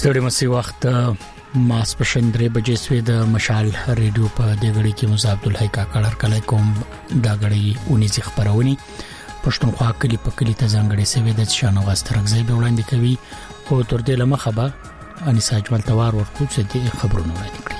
ستړي مسي وخت ماسپښین 3 بجې سوي د مشال ریډیو په دغړي کې مصعب عبدالحی کاکړ کله کوم دا غړي اونې خبرونی پښتونخوا کلی په کلی ته ځانګړي سوي د شانواز ترغزي به وړاندې کوي او تر دې لمخه به انیسا جوال توار ورکو چې د خبرونو وړاندې کړي.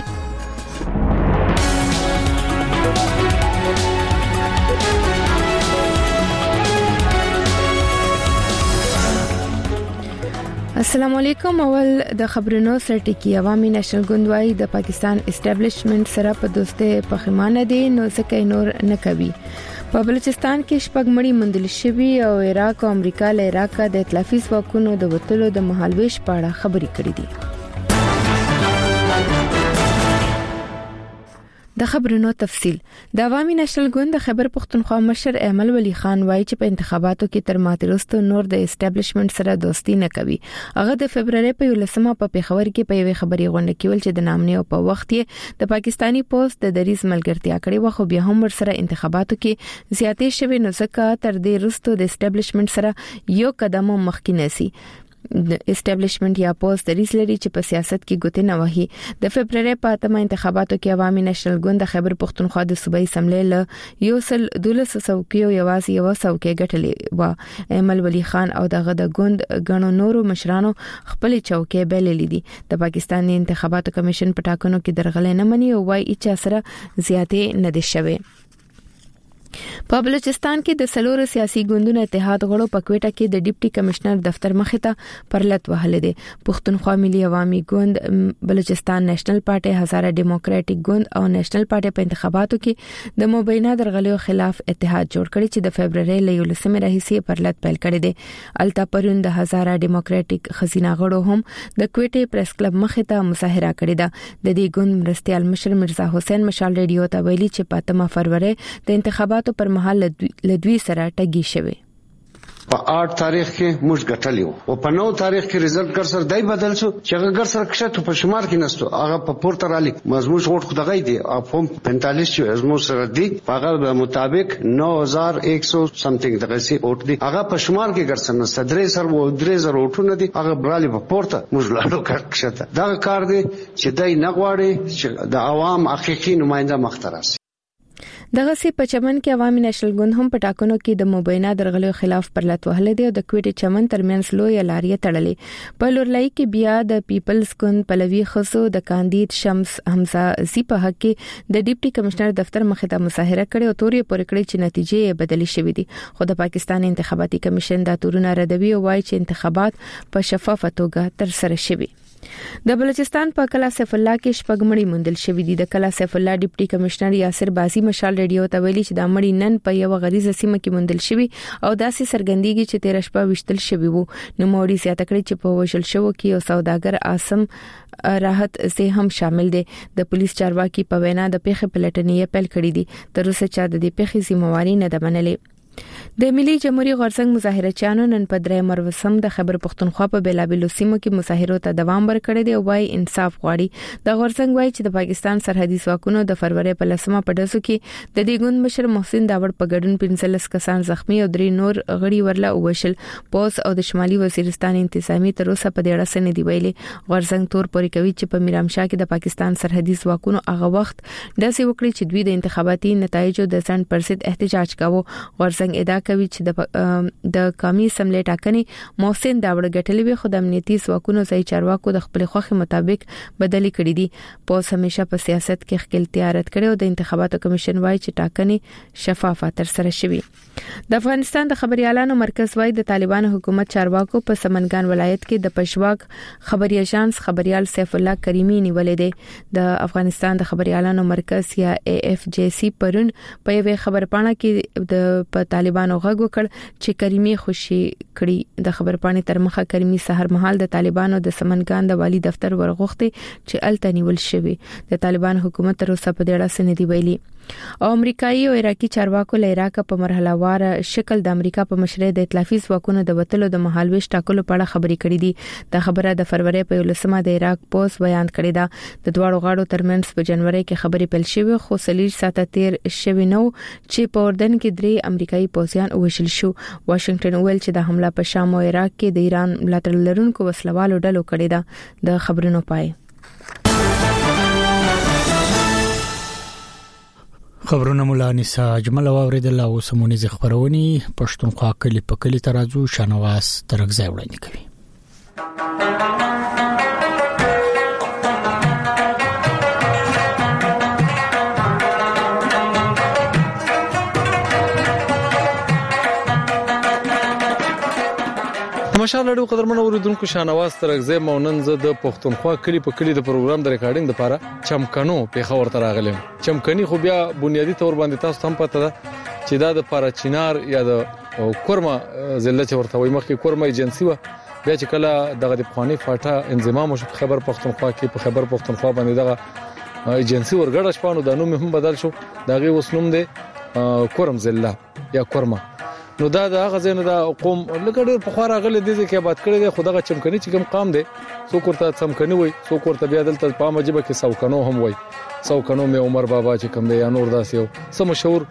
السلام علیکم. اول د خبرونو سرټکی عوامي نېشنل ګوند د پاکستان اسټابلیشمنت سره په دوستۍ پخمانه دي نو څه نور نه کوي. په بلوچستان کې شپږ مړي موندل شوي او عراق او امریکا له عراق د ائتلافي ځواکونو د وټلو د مهالويش په اړه خبرې کړې دي. د خبرونو تفصيل. د عوامي نېشنل ګوند د خیبر پختونخوا مشر احمد ولی خان وایي چې په انتخاباتو کې تر ماته وروسته نور د اسټابلیشمنت سره دوستي نه کوي. هغه د فبرवरी په 11مه په پیښور کې په یوې خبري غونډه کې ول چې د نامنې او په وخت کې د پاکستانی پوسټ د دریز ملګرتیا کړې و خو بیا هم ورسره انتخاباتو کې زیاتې شوي نو ځکه تر دې وروسته د اسټابلیشمنت سره یو قدم مخکې نسی. د اسټابلیشمنت یا پوسټ دریز لري چې په سیاست کې ګوتې نه وهي. د فبرवरी په اتمه انتخاباتو کې عوامي نېشنل ګوند د خیبر پختونخوا د صوبایي اسمبلی له 1200 څوکیو یوازې یو څوکۍ ګټلې و. احمد ولی خان او دغه د ګوند غنو نورو مشرانو خپل چوکۍ بللې دي. د پاکستان انتخاباتو کمیشن په ټاکنو کې درغلې نه مني او وايي چې سره زیاتې نه دي شوي. په بلوچستان کې د سلور سیاسي ګوندونو اتحاد غړو په کوټه کې د ډیپټي کمشنر دفتر مخې ته پرلط وهل دي. پښتونخوا ملي عوامي ګوند، بلوچستان نېشنل پارټي، هزاره ډیموکراټک ګوند او نېشنل پارټي په انتخاباتو کې د مبینه درغلیو خلاف اتحاد جوړ کړی چې د فبرवरी له 11مه راهیسې پرلط پیل کړی دی. التا پرون د هزاره ډیموکراټک خزینه غړو هم د کوټه پریس کلب مخې ته مظاهره کړې ده. د دې ګوند مرستيال مشر مرزا حسین مشال ریډیو ته ویلي چې په 8 فروری د انتخاباتو پر مهال لدوی سره ټګي شوی. په 8 تاریخ کې موږ ګټلیو او په 9 تاریخ کې رزلټ ګر سره دای بدل شو چې هغه ګر سره کښته په شمار کې نستو هغه په پورته رالي مزموج وټ خدای دی او فهم 45 چې ازمو سره دی هغه مطابق 9100 سمثینګ دغه سي اوټ دی هغه په شمار کې ګر سره نست 3000 اوټونه دی هغه برالي په پورته موږ لاړو کښته دا کار دی چې دای نه غواړي چې د عوام حقيقي نماینده مخترس. دغه سي په چمن کې عوامي نېشنل ګوند هم په ټاکنو کې د مبینه درغلیو خلاف پرلط وهل دي او د کوټه چمن ترمنځ لوی لارې تړلې. په لورلای کې بیا د پیپلز ګوند پلوي خصو د کاندید شمس حمزه زی په حق کې د ډیپټي کمشنر دفتر مخې ته مظاهره کړې او تورې پورې کړې چې نتیجې بدلې شوې دي. خو د پاکستان انتخاباتي کمیشن دا تورونه ردوي او وايي چې انتخابات په شفافه توګه تر سره شوي. د بلوچستان په کلا سیف الله کې شپږ مړي موندل شوي دي. د کلا سیف الله ډیپټي کمشنر یاسر بازی مشال ریډیو ته ویلي چې دا مړي نن په یو غریزه سیمه کې موندل شوي او داسې سرګندېږي چې 13 شپه وشتل شوي وو. نو موري زیاته کړې چې په وشل شو کې او سوداګر عاصم راحت سه هم شامل دي. د پولیس چارواکي په وینا د پیښې پلټنې پیل کړې دي. تر اوسه چا د دې پیښې ذمہواری نه ده منلې. د ملي جمهوریت غورځنګ مظاهرچیانو نن په 3 مروسم د خیبر پختونخوا په بیلابیلو سیمو کې مظاهرو ته دوام ورکړی دی او وايي انصاف غواړي. د غورځنګ وايي چې د پاکستان سرحدي ځواکونو د فروری په 10مه په دسو کې د دې ګوند مشر محسن داوړ په ګډون 15 کسان زخمی او 3 نور غړي ورله وشل. پوس او د شمالي وزیرستان انتظامی تر اوسه په دې اړه څه نه دی ویلي. غورځنګ تور پورې کوي چې په میرامشاه کې د پاکستان سرحدي ځواکونو هغه وخت داسې وکړي چې دوی د انتخاباتي نتایجو د ځان پرسید احتجاج کاوه. غورځنګ ادعا کوي چې د قومي اسمبلی ټاکنې محسن داوړ ګټلې وي خو د امنیتي ځواکونو ځای چارواکو د خپل خوخي مطابق بدلی کړې دي. پوس همیشه په سیاست کې خپلتیا رد کړي او د انتخاباتو کمیشن وايي چې ټاکنې شفافه تر سره شوي. د افغانستان د خبريالانو مرکز وايي د طالبانو حکومت چارواکو په سمنګان ولایت کې د پښواک خبري اژانس خبريال سیف الله کریمی نیولې دي. د افغانستان د خبريالانو مرکز یا AFJC پرون په یوه خبرپاڼه کې د طالبانو غږ وکړ چې کریمی خوشي کړي. د خبرپاڼې تر مخه کریمی سحر مهال د طالبانو د سمنګان د والی دفتر ورغوښتي چې الته نیول شوی. د طالبان حکومت تر اوسه په دې اړه څه نه دی ویلي. او امریکایي او عراقي چارواکو له عراق په مرحله وار شکل د امریکا په مشرۍ د ائتلافي ځواکونو د وټلو د مهالويش ټاکلو په اړه خبرې کړې دي. د خبره د فروری په 11مه د عراق پوس بیان کړی دا. د دواړو غاړو ترمنځ په جنوري کې خبرې پیل شوې خو سلیج ساته تیر شوی نو چې په اردن کې 3 امریکایي پوځیان وشل شو. واشنگټن ویل چې د حمله په شام او عراق کې د ایران ملاتړ لرونکو وسلوالو ډلو کړی دا. د خبرونو پای خبرونه مولا نساء اجمل اوریدل او سمونی ز خبرونی پښتونخوا کلی په کلی ترازو شانواز ترغځای وړاندې کوي. ماشاءالله ډېر قدرمن اوریدونکو شانواز ترغځای مونن زه د پښتونخوا کلی په کلی د پروګرام د ریکارډینګ لپاره چمکنو په خبر تر راغلم. چمکني خو بیا بنیادی تور باندې تاسو هم پته ده چې دا د پارچینار یا د کورما ضلع ورته وي مخکې کورما ایجنسی و بیا چې کله دغه د پخوانی فاټا انضمام شو خبر پښتونخوا کې په خبر پښتونخوا باندې دغه ایجنسی ورګړه شپانو د نوم هم بدل شو دغه وسنوم دی کورم ضلع یا کورما. نو دا د هغه ځنه د قوم لګړ په خورا غل دي چې آباد کړي دي خدغه چمکني چې کوم قام دي سو کوړه چمکني وای سو کوړه بیا دلته په مجبه کې سوکنو هم وای سوکنو مې عمر بابا چې کوم دی یا نور داسې سم مشهور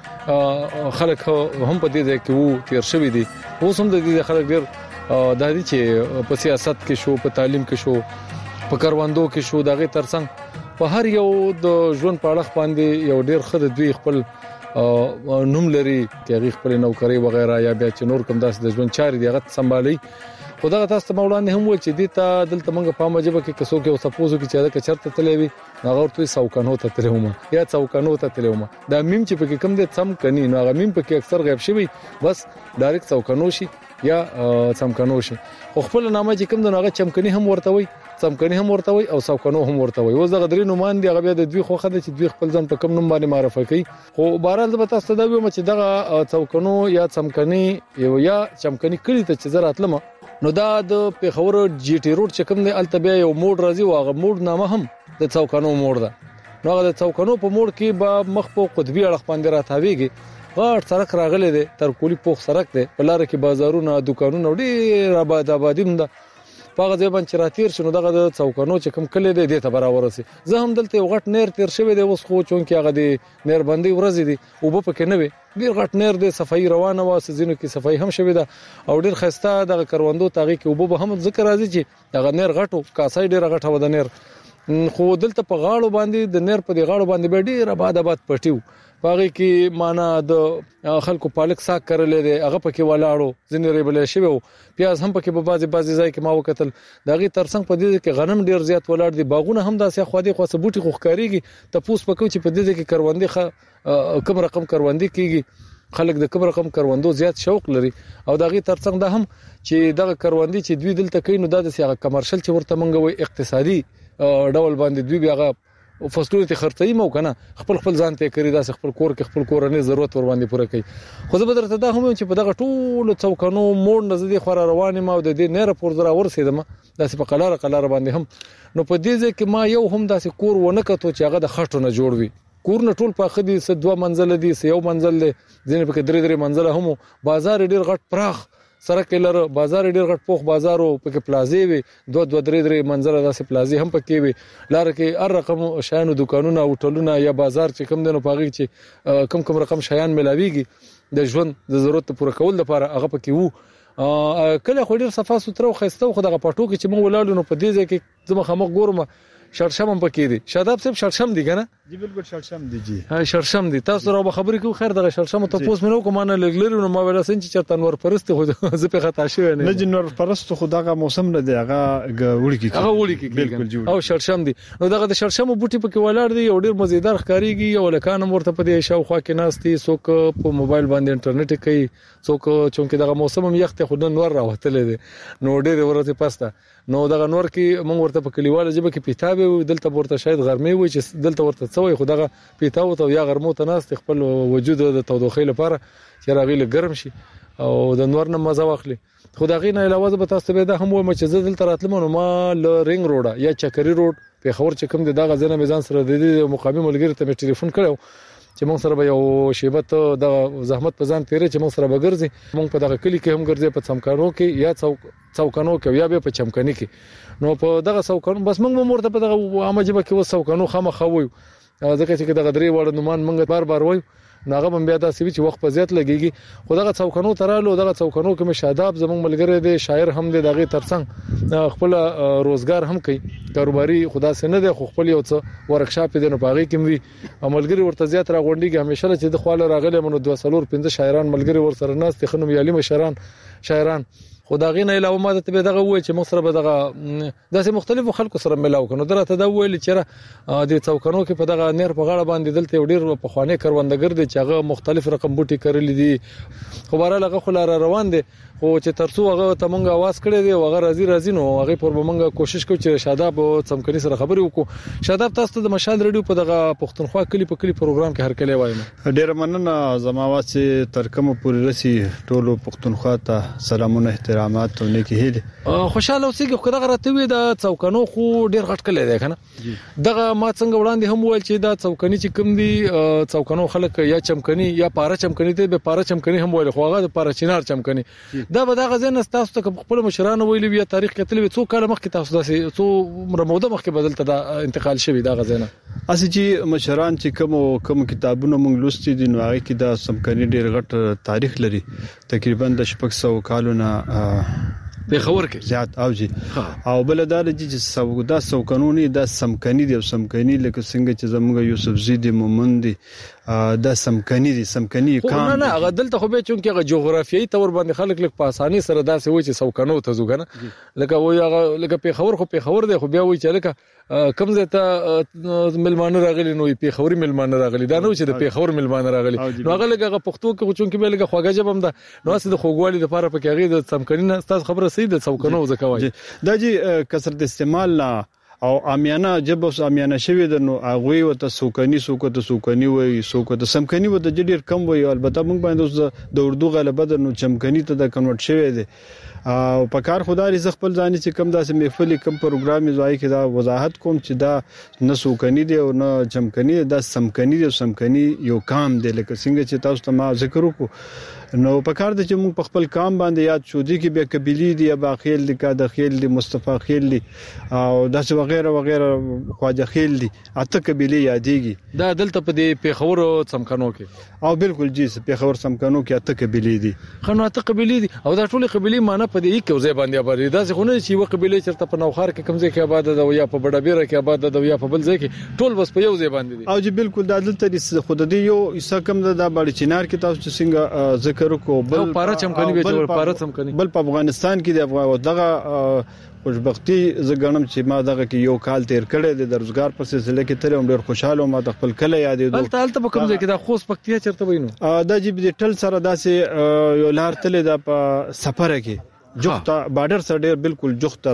خلک هم په دې کې وو تیر شوی دي اوس هم د دې خلک ډیر د دې چې په سیاست کې شو په تعلیم کې شو په کاروندو کې شو دغه ترڅنګ په هر یو د ژوند په اړه باندې یو ډیر خد دوی خپل نوم لري چې هغه خپل نوکری وغیرہ یا بیا چې نور کوم داس د ژوند چاري دی هغه سمبالي خدای تاسو مولانا هم و چې دې ته دلته موږ په مجبه کې کسو کې سپوزو کې چې دا چرته تلې وي هغه ورته سوکانو ته تلومه یا سوکانو ته تلومه دا میم چې په کوم دې سم کني نو هغه میم په کې اکثر غیب شوی بس ډایرکټ سوکانو شي یا سمکانو شي خو خپل نامه چې کوم دغه چمکني هم ورته وي سمکني هم ورته وي او سوکانو هم ورته وي اوس دغه درې نومان دي هغه بیا د دوی خو خدای چې دوی خپل ځان په کوم نوم باندې معرفي کوي خو بهرحال د تاسو ته دا ویم چې دغه سوکانو یا سمکني یا چمکني کړي ته چې زراتلم نو دا د پیښور جی ټی روډ چې کوم دی التبیا یو موډ راځي واغه موډ نامه هم د سوکانو موډ ده نو هغه د سوکانو په موډ کې به مخ په قطبی اړه باندې راتاویږي غاټ سړک راغلی دی تر کولی پوخ سړک دی په لار کې بازارونه دکانونه ډېر آبادی ده پاغه ځای باندې راتیر شنو دغه د څوکانو چې کوم کلی دی د ته برابر سي زه هم دلته یو غټ نیر تیر شوی دی اوس خو چون کې هغه دی نیر باندې ورځ دي او په پکې نه وي ډیر غټ نیر دی صفای روانه واسه زینو کې صفای هم شوی ده او ډیر خسته دغه کروندو تاغي کې او به هم ذکر راځي چې دغه نیر غټو کاسای ډیر غټه و د نیر خو دلته په غاړو باندې د نیر په دی غاړو باندې به ډیر آباد پټیو باغی کې معنا د خلکو پالک ساک کړل دي هغه پکې ولاړو ځنې ریبل شوی او پیاز هم پکې په بازي ځای کې ما وکتل دغه ترڅنګ په دې کې غنم ډیر زیات ولاړ دي باغونه هم داسې خو دې خو بوټي خو ښکاریږي ته پوس پکو چې په دې کې کروندې کوم رقم کروندې کیږي خلک د کوم رقم کروندو زیات شوق لري او دغه ترڅنګ ده هم چې دغه کروندې چې دوی دلته کوي نو دا د سیاغه کمرشل چې ورته منګوي اقتصادي ډول باندې دوی بیا او فصلونه ته خرڅي مو کنه خپل ځان ته کړی دا خپل کور کې خپل کورنۍ ضرورت ور باندې پوره کوي خو زه به درته دا هم چې په دغه ټول څوکانو موډ نزدې خور روانې ما د دې نه راپور درا ورسېدم داسې په قلاره باندې هم نو په دې ځکه ما یو هم داسې کور ونه کتو چې هغه د خټو نه جوړ وي کور نه ټول په خدي س 2 منزل دي س 1 منزل دي ځینې په 3 منزل هم بازار ډیر غټ پراخ سره کلر بازار ډیر غټ پوخ بازارو پکې پلازې وي 2-3 منزله داسې پلازې هم پکې وي لار کې هر رقم شایانو دکانونه او ټولونه یا بازار چې کم دنو پاږي چې کم رقم شایان ملاويږي د ژوند د ضرورت پوره کول لپاره هغه پکې وو کله خو ډیر صفه سترو خسته خو دغه پټو کې چې مو ولاړو نو په دې ځای کې زما خمق ګورم شرشم هم پکې دي شاداب صاحب شرشم دي کنه جی بالکل شرشم دي جی شرشم دي تاسو راو خبرې کوم خیر دغه شرشم ته پوس منو کوم نه لګلري نو ما ویل سن چې چرته نور پرست خو زه په خطا شوی نه جن نور پرست خو دغه موسم نه دی هغه وړي کې بالکل او شرشم دي نو دغه د شرشم بوټي پکې ولاړ دي او ډیر مزیدار ښکاریږي یو لکان ورته په دې شاوخوا کې ناشتي څوک په موبایل باندې انټرنیټ کوي څوک چونکه دغه موسم هم یخت خو نور راوتل دي نو ډیر ورته پسته نو دغه نور کې مونږ ورته په کلیواله جبه کې پیتابه دلته ورته شاید غرمه وي چې دلته ورته څوي خو دغه پیتاو ته یا غرمو ته ناست خپل وجود د تودوخې لپاره چې راغلی ګرم شي او د نور نه مزه واخلي خو دغه نه علاوه به تاسو به دا هم و چې زه دلته راتلم نو ما ل رینګ روډ یا چکري روډ په خبر چې کوم دغه ځنه میزان سره د مقامی ملګری ته ټلیفون کړو چې موږ سره به یو شیبت د زحمت په ځان تیرې چې موږ سره بګرځي موږ په دغه کلی کې هم ګرځي په څمکانو کې یا څوکانو کې یا به په چمکني کې نو په دغه څوکانو بس موږ مرته په دغه عامه جبه کې وڅوکانو خامخا وایو ځکه چې دغه درې وړ نومان موږ بار وایو ناغه بم بیا داسې چې وخت په زیات لګيږي خو دغه څوکانو ترالو دغه څوکانو کې مشاداب زموږ ملګری دی شاعر هم دی دغه ترڅنګ خپل روزګار هم کوي کاروباري خدا سينه دی خو خپل یو څه ورکشاپ دی نو پاغي کې وي ملګری ورته زیات راغونډيږي همیشه چې د خواله راغله منو 215 شاعران ملګری ور سره ناس تخنم یالي مشران شاعران خدای نه علاوه ما ته دغه وای چې موږ سره به دغه داسې مختلفو خلکو سره ملاو کنو درته دا ویل چې د څوکانو کې په دغه نیر په غاړه باندې دلته ډیر په خوانه کروندګر دي چې هغه مختلف رقم بوټي کړل دي خو بهر هغه خلار روان دي خو چې ترڅو هغه ته مونږ आवाज کړی دی هغه راځي نو هغه پر مونږ کوشش کوو چې شاداب څمکني سره خبرې وکړو شاداب تاسو ته د مشال ریډیو په دغه پښتونخوا کلی په کلی پروګرام کې هر کله وایم ډیر مننه زما واس ترکمه پوری رسی ټولو پښتونخوا ته سلامونه احترامات او نیکی هیله خوشاله اوسېږي خو دغه راته وي د څوکانو خو ډیر غټ کلی دی کنه دغه ما څنګه وړاندې هم ویل چې دا څوکاني چې کوم دي څوکانو خلک یا چمکني یا پاره چمکني ته به پاره چمکني هم ویل خو هغه د پاره چینار چمکني دا به دغه ځین تاسو ته خپل مشرانو ویلي بیا تاریخ کتل وي څو کال مخکې تاسو داسې څو رموده مخکې بدلته دا انتقال شوی دا غزنه اسی چې مشران چې کوم کتابونه مونږ لوستي دي نو هغه کې دا څمکني ډیر غټ تاریخ لري تقریبا د 600 کالونه په خبر کې زیات اوجي او بل دا چې دا څوکانونی دا سمکني دي سمکني لکه څنګه چې زموږ یوسف زیدی مومند دي دا سمکني دي سمکني کام نه هغه دلته خو به چونکه هغه جغرافیایي تور باندې خلک لک په اساني سره داسې وای چې څوکانو ته زوګنه لکه وای هغه لکه په خبر خو په خبر دی خو بیا وای چې لکه کم زه ته ملمانه راغلي نو په خوري ملمانه راغلي دا نو چې د په خور ملمانه راغلي نو هغه لکه پښتو کې چونکه به لکه خواږه جبم ده نو اسې د خوګوالي لپاره په کې هغه د سمکني نه تاسو خبره صحیح ده څوکانو زکوي دا جی کثرت استعمال لا او امیانه جب اوس امیانه شوی د نو اغوي وته سوکني وي سوکته سمکني وته ډیر کم وي البته موږ باندې د اردو غلبه د نو چمکني ته د کنورټ شوی دی او په کار خدای رزق خپل ځاني چې کم داسې محفل کم پروګرام زوای کې دا وضاحت کوم چې دا نه سوکني دی او نه چمکني دا سمکني دی سمکني یو کام دی لکه څنګه چې تاسو ته ما ذکر وکړو نو په کار د چې موږ په خپل کام باندې یاد شو دي کې به قبيلي دي یا باخیل دي کا د خیل دي مصطفی خیل دي او داسې وغیرہ خواجه خیل دي اته قبيلي یادېږي دا دلته په دې پیښور څمکنو کې او بالکل جی پیښور څمکنو کې اته قبيلي دي خنو اته قبيلي دي او دا ټول قبيلي معنی په دې کې ځای باندې آباد دي دا څنګه نه چې یو قبيله چرته په نوخار کې کمزې کې آباد ده یا په بډابیره کې آباد ده یا په بل ځای کې ټول بس په یو ځای باندې دي او جی بالکل دا دلته خود دې یو ایسا کم ده د باندې چینار کې تاسو څنګه ذکر وکړو بل پاره چمکني به ټول پاره چمکني بل په افغانستان کې د افغان دغه خوشبختی زګنم چې ما دغه کې یو کال تیر کړی د روزګار په سلسله کې تر ډیر خوشاله ما د خپل کله یادې دوه تل په کوم ځای کې د خوست پکتیا چرته وینو دا جی د ټل سره داسې یو لار تل د سفر کې جوخته بارډر سره ډیر بالکل جوخته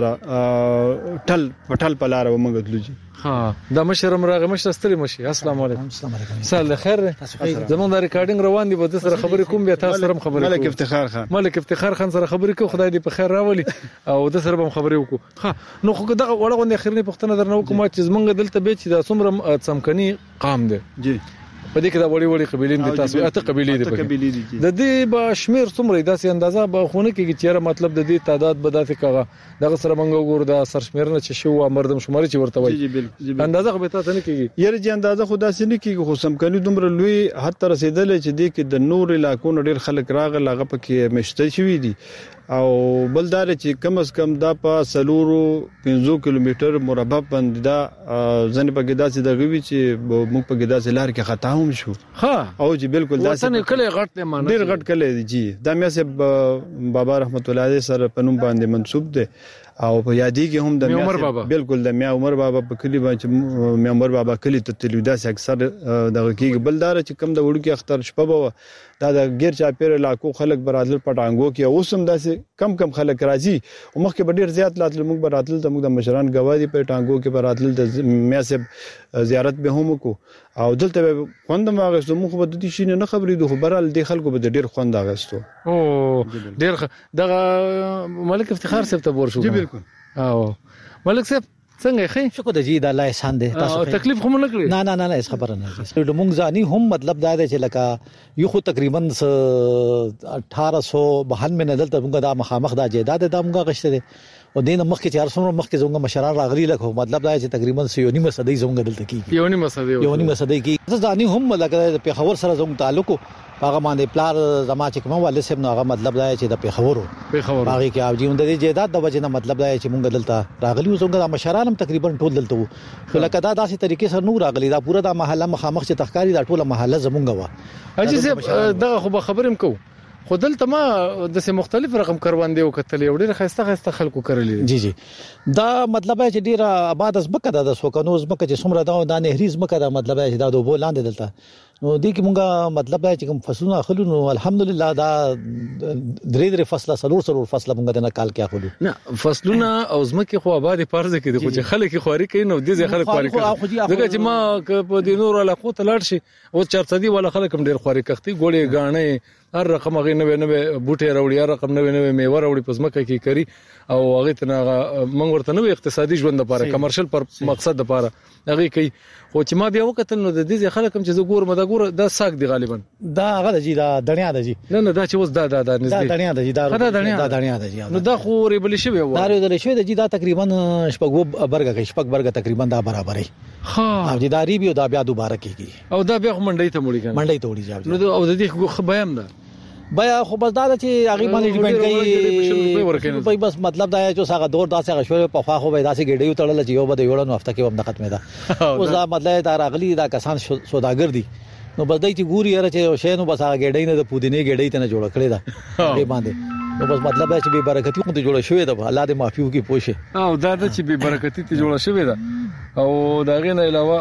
ټل پټل پلار و مونږ دلوجي ها دا مشرم راغه مشر ستړي مشي السلام علیکم سال خیر زمون دا ریکارډینګ روان دي به سره خبرې کوم بیا تاسو سره خبرې ملک افتخار خان سره خبرې کوم خدای دې په خیر راولي او د سره هم خبرې وکړو ها نو خو دغه وړاندې اخرنی پښتنه درنو کوم چې زمونږ دلته به چې د څومره څمکني قام دي جی په دې کې دا وړي قبيلې دي تاسو اته قبيلې دي د دې با شمیر څومره داسې اندازه به خونه کې چې مطلب د دې تعداد به داسې کاغه دغه سره منګو ګور دا سرشمیرنه چې شو مردم شماري چې ورته وایي اندازه به تاسو نه کیږي یره چې اندازه خدا سي نه کیږي خو سمکني دومره لوی حتی رسیدل چې دې کې د نور علاقو ډېر خلک راغله هغه پکې مشته شوی دي او بلدار چې کم از کم دا په سلورو 50 کیلومتر مربع باندې دا ځنه په ګدا چې د غوي چې موږ په ګدا چې لار کې خطا هم شو ها او چې بالکل دا څنګه کله غټ نه مانه ډیر غټ کله دي دا مې سه بابا رحمت الله علیه سره پنوم باندې منسوب ده او په یادې کې هم د میا بالکل د میا عمر بابا په کلی باندې میا عمر بابا کلی ته تلویدا سه اکثر دغه کې بلدار چې کم د وړو کې اختر شپه بو دا د غیر چا پیر علاقو خلک برادل پټانګو کې اوسم داسې کم خلک راځي او مخکې به ډیر زیات لاتل موږ برادل ته موږ د مشران گواهی پټانګو کې برادل د میا سه زیارت به هم کو او دلته خوند ما غوښتو موږ به د دې شینه نه خبرې دوه برال د خلکو به ډیر خوند غوښتو او ډیر دغه ملک افتخار صاحب ته ورشو جی بالکل او ملک صاحب څنګه خې شکر د جی د الله احسان دی تاسو تکلیف هم نه کړی نه اس خبره نه د مونږ ځاني هم مطلب دا دی چې لکه یو خو تقریبا 1892 نه دلته مونږ د مخامخ د جیداد د مونږ غشته دي او دین مخکې 400 مخکې زموږ مشران راغلي لکه مطلب دا چې تقریبا 1.5 صدۍ زموږ دلته کیږي 1.5 صدۍ کې ځاني هم لکه په خبر سره زموږ تعلق هغه باندې پلار زما چې کوم والد صاحب نو هغه مطلب دا چې د پیښورو هغه کې او جون د جیداد د وجه نه مطلب دا چې مونږ دلته راغلي زموږ د مشران هم تقریبا ټول دلته وو لکه دا داسې طریقې سره نو راغلي دا پوره د محله مخامخ چې تخکاری دا ټوله محله زمونږ و اجي صاحب دا خو خبرم کو خو دلته ما د سه مختلف رقم کروندې وکتلې او ډېر خسته خلکو کړلې جی دا مطلب چې ډېر آباد زمکه د سوکنو زمکه چې څومره دا د نهري زمکه دا مطلب چې دا د بولاندې دلته نو دې کې مونږه مطلب چې کوم فصلونه اخلو نو الحمدلله دا درې فصله سلور فصله مونږ د کال کې اخلو نه فصلونه او زمکه خو آباد پارځ کې د خو چې خلک خوري کوي نو دې خلک خوري کوي دغه چې ما په دې نور علاقو ته لاړ شي او چرڅدي ولا خلک هم ډېر خوري کختي ګوړې غاڼې هر رقم هغه نوې بوټي راوړي هر رقم نوې میوه راوړي په زمکه کې کوي او هغه ته موږ ورته نوې اقتصادي ژوند لپاره کمرشل پر مقصد لپاره هغه کوي خو چې ما بیا وکتل نو د دې خلک هم چې زګور مدګور د ساک دی غالبا دا هغه دی دا دنیا دی نه دا چې اوس دا نږدې دا دنیا دی دا دنیا دی نو دا خو ریبل شوی و دا ریبل شوی دی دا تقریبا شپږ برګه تقریبا دا برابرې ها او دا ریبي او دا بیا دوباره کیږي او دا بیا منډي ته وړي نو او د دې خو بیان ده بیا خو بس دا چې هغه باندې ډیپند کوي بس مطلب دا چې هغه دور داسې غشوي په خوا خو به داسې ګډیو تړل چې یو بده یوړنو هفته کې هم د ختمه ده اوس دا مطلب دا راغلي دا کسان سوداګر دي نو بس دای چې ګوري را چې شې نو بس هغه ګډی نه د پودینه ګډی ته نه جوړ کړی دا دې باندې نو بس مطلب دا چې به برکتی خو ته جوړ شوې ده الله دې معافي وکي پوښه او دا چې به برکتی ته جوړ شوې ده او دا غي نه علاوه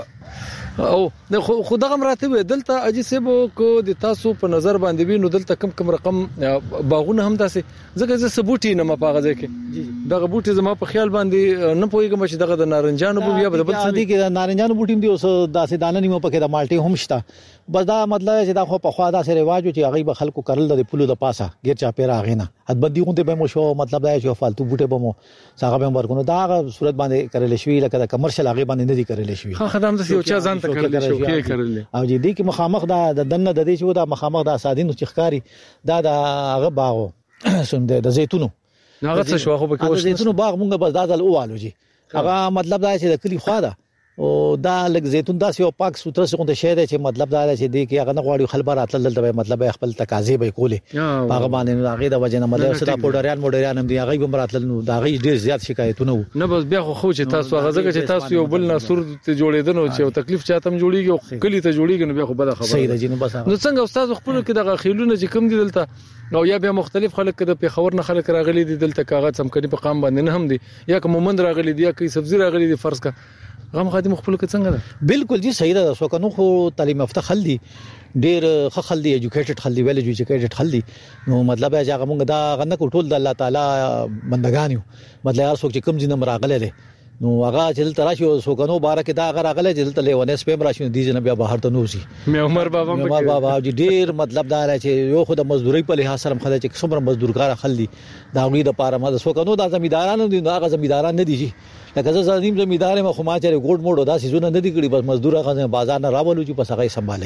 او خدغه مراتب دلته اجي سبو کو د تاسو په نظر باندې وینو دلته کم رقم باغونه هم داسې زګه ز ثبوتي نه مپاغه کې دغه بوټي زما په خیال باندې نه پويګم چې دغه د نارنجانو بو بیا بل څه دي کې د نارنجانو بوټي دی اوس داسې دانه نیمه پکې د مالټي هم شته بس دا مطلب چې دا خو په خوا دا سره رواج چې هغه به خلکو کړل د پلو د پاسه غیر چا پیرا غینه حدبندي غونډه به مو شو مطلب دا چې فالتو بوټي به مو څنګه به ورکو دا صورت باندې کړل شوی لکه د کمرشل هغه باندې نه دي کړل شوی خدام د یو چا ځان ته کړل شو کې کړل او دې کې مخامخ دا د دنه د دې چې دا مخامخ دا سادینو چخکاری دا هغه باغو سم د زيتونو هغه څه شو خو به د زيتونو باغ مونږ بس دا د اوالو جی هغه مطلب دا چې د کلی خوا ده او دا لګ زيتون داسې او پاک سوتره څنګه شهر چې مطلب دا چې دې کې هغه نه غواړي خلبر اتل دلته مطلب خپل تقاضې به کولې هغه باندې هغه د وجه نه مطلب صدا پوډریان هم دی هغه به مراتل نو دا غي ډیر زیات شکایتونه نه بس بیا خو چې تاسو هغه ځکه چې تاسو یو بل ناسور ته جوړیدنو چې تکلیف چاته هم جوړیږي کلی ته جوړیږي نو بیا خو بده خبره صحیح ده جنو بس نو څنګه استاد خپل کې دغه خیلونه چې کم دي دلته او یا بیا مختلف خلک د پیښور نه خلک راغلي دي دلته کاغذ هم کني په قام باندې نه هم دي یا کوم مومند راغلي دي یا کوي سبزی راغلي دي فرض کا غم خادم خپل کې څنګه ده بالکل جی صحیح ده سو کنو خو تعلیم یافته خل دي ډیر خل دي ایجوکیټډ خل دي ویل ایجوکیټډ خل دي نو مطلب هغه موږ دا غنه ټول د الله تعالی بندگان یو مطلب هر څوک چې کم جن راغله دي نو هغه چې تراشي سو کنو بارکه دا هغه راغله چې تل ونه سپم راشي دي جن بیا بهر ته نوځي مې عمر بابا چې ډیر مطلب دا چې یو خو د مزدوري په لحاظ سره خدای چې څومره مزدورګار خل دي دا غوړي د پاره ما سو کنو دا زمیدارانو دي هغه زمیداران نه دي لکه زه زادیم زمیدار ما خو ما چې ګوډ موډ دا سيزونه نه دي کړی بس مزدور غزه بازار نه راولو چې پس هغه سمبالي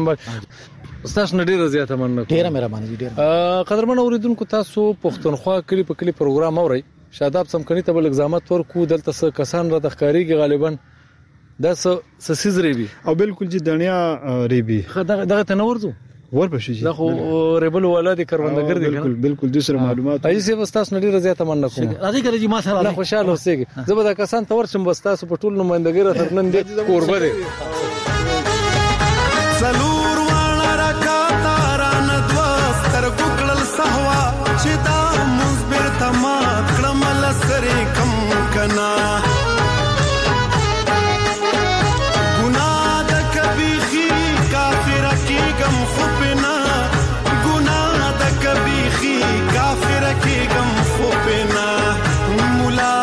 استاد نډیر زیاته مننه ډیر مهرباني ډیر قدرمن اوریدونکو تاسو پښتونخوا کلی په کلی پروګرام اوري شاداب سمکني ته بل اگزامات ورکو دلته څه کسان را د ښکاریږي غالبا دا څه سیز ریبي او بالکل جی دنیا ریبي دغه تنورځو ورپښې دا خو ریبل ولادي کروندګر دي بالکل د سره معلومات ایسه وستاس نډیر زیاته مننه کوم راځي کړي ما سره الله خوشاله اوسېږي زبدا کسان تور شم وستاس په ټول نمائندګر ترنن دي قربه دي سلور وانا راکاتا ران دوستر ګکړل سهوا چې دا مصبر تما کړمل سره کم کنا ګناه د کبيخي کافر کی غم خوبنا ګناه د کبيخي کافر کی غم خوبنا مولا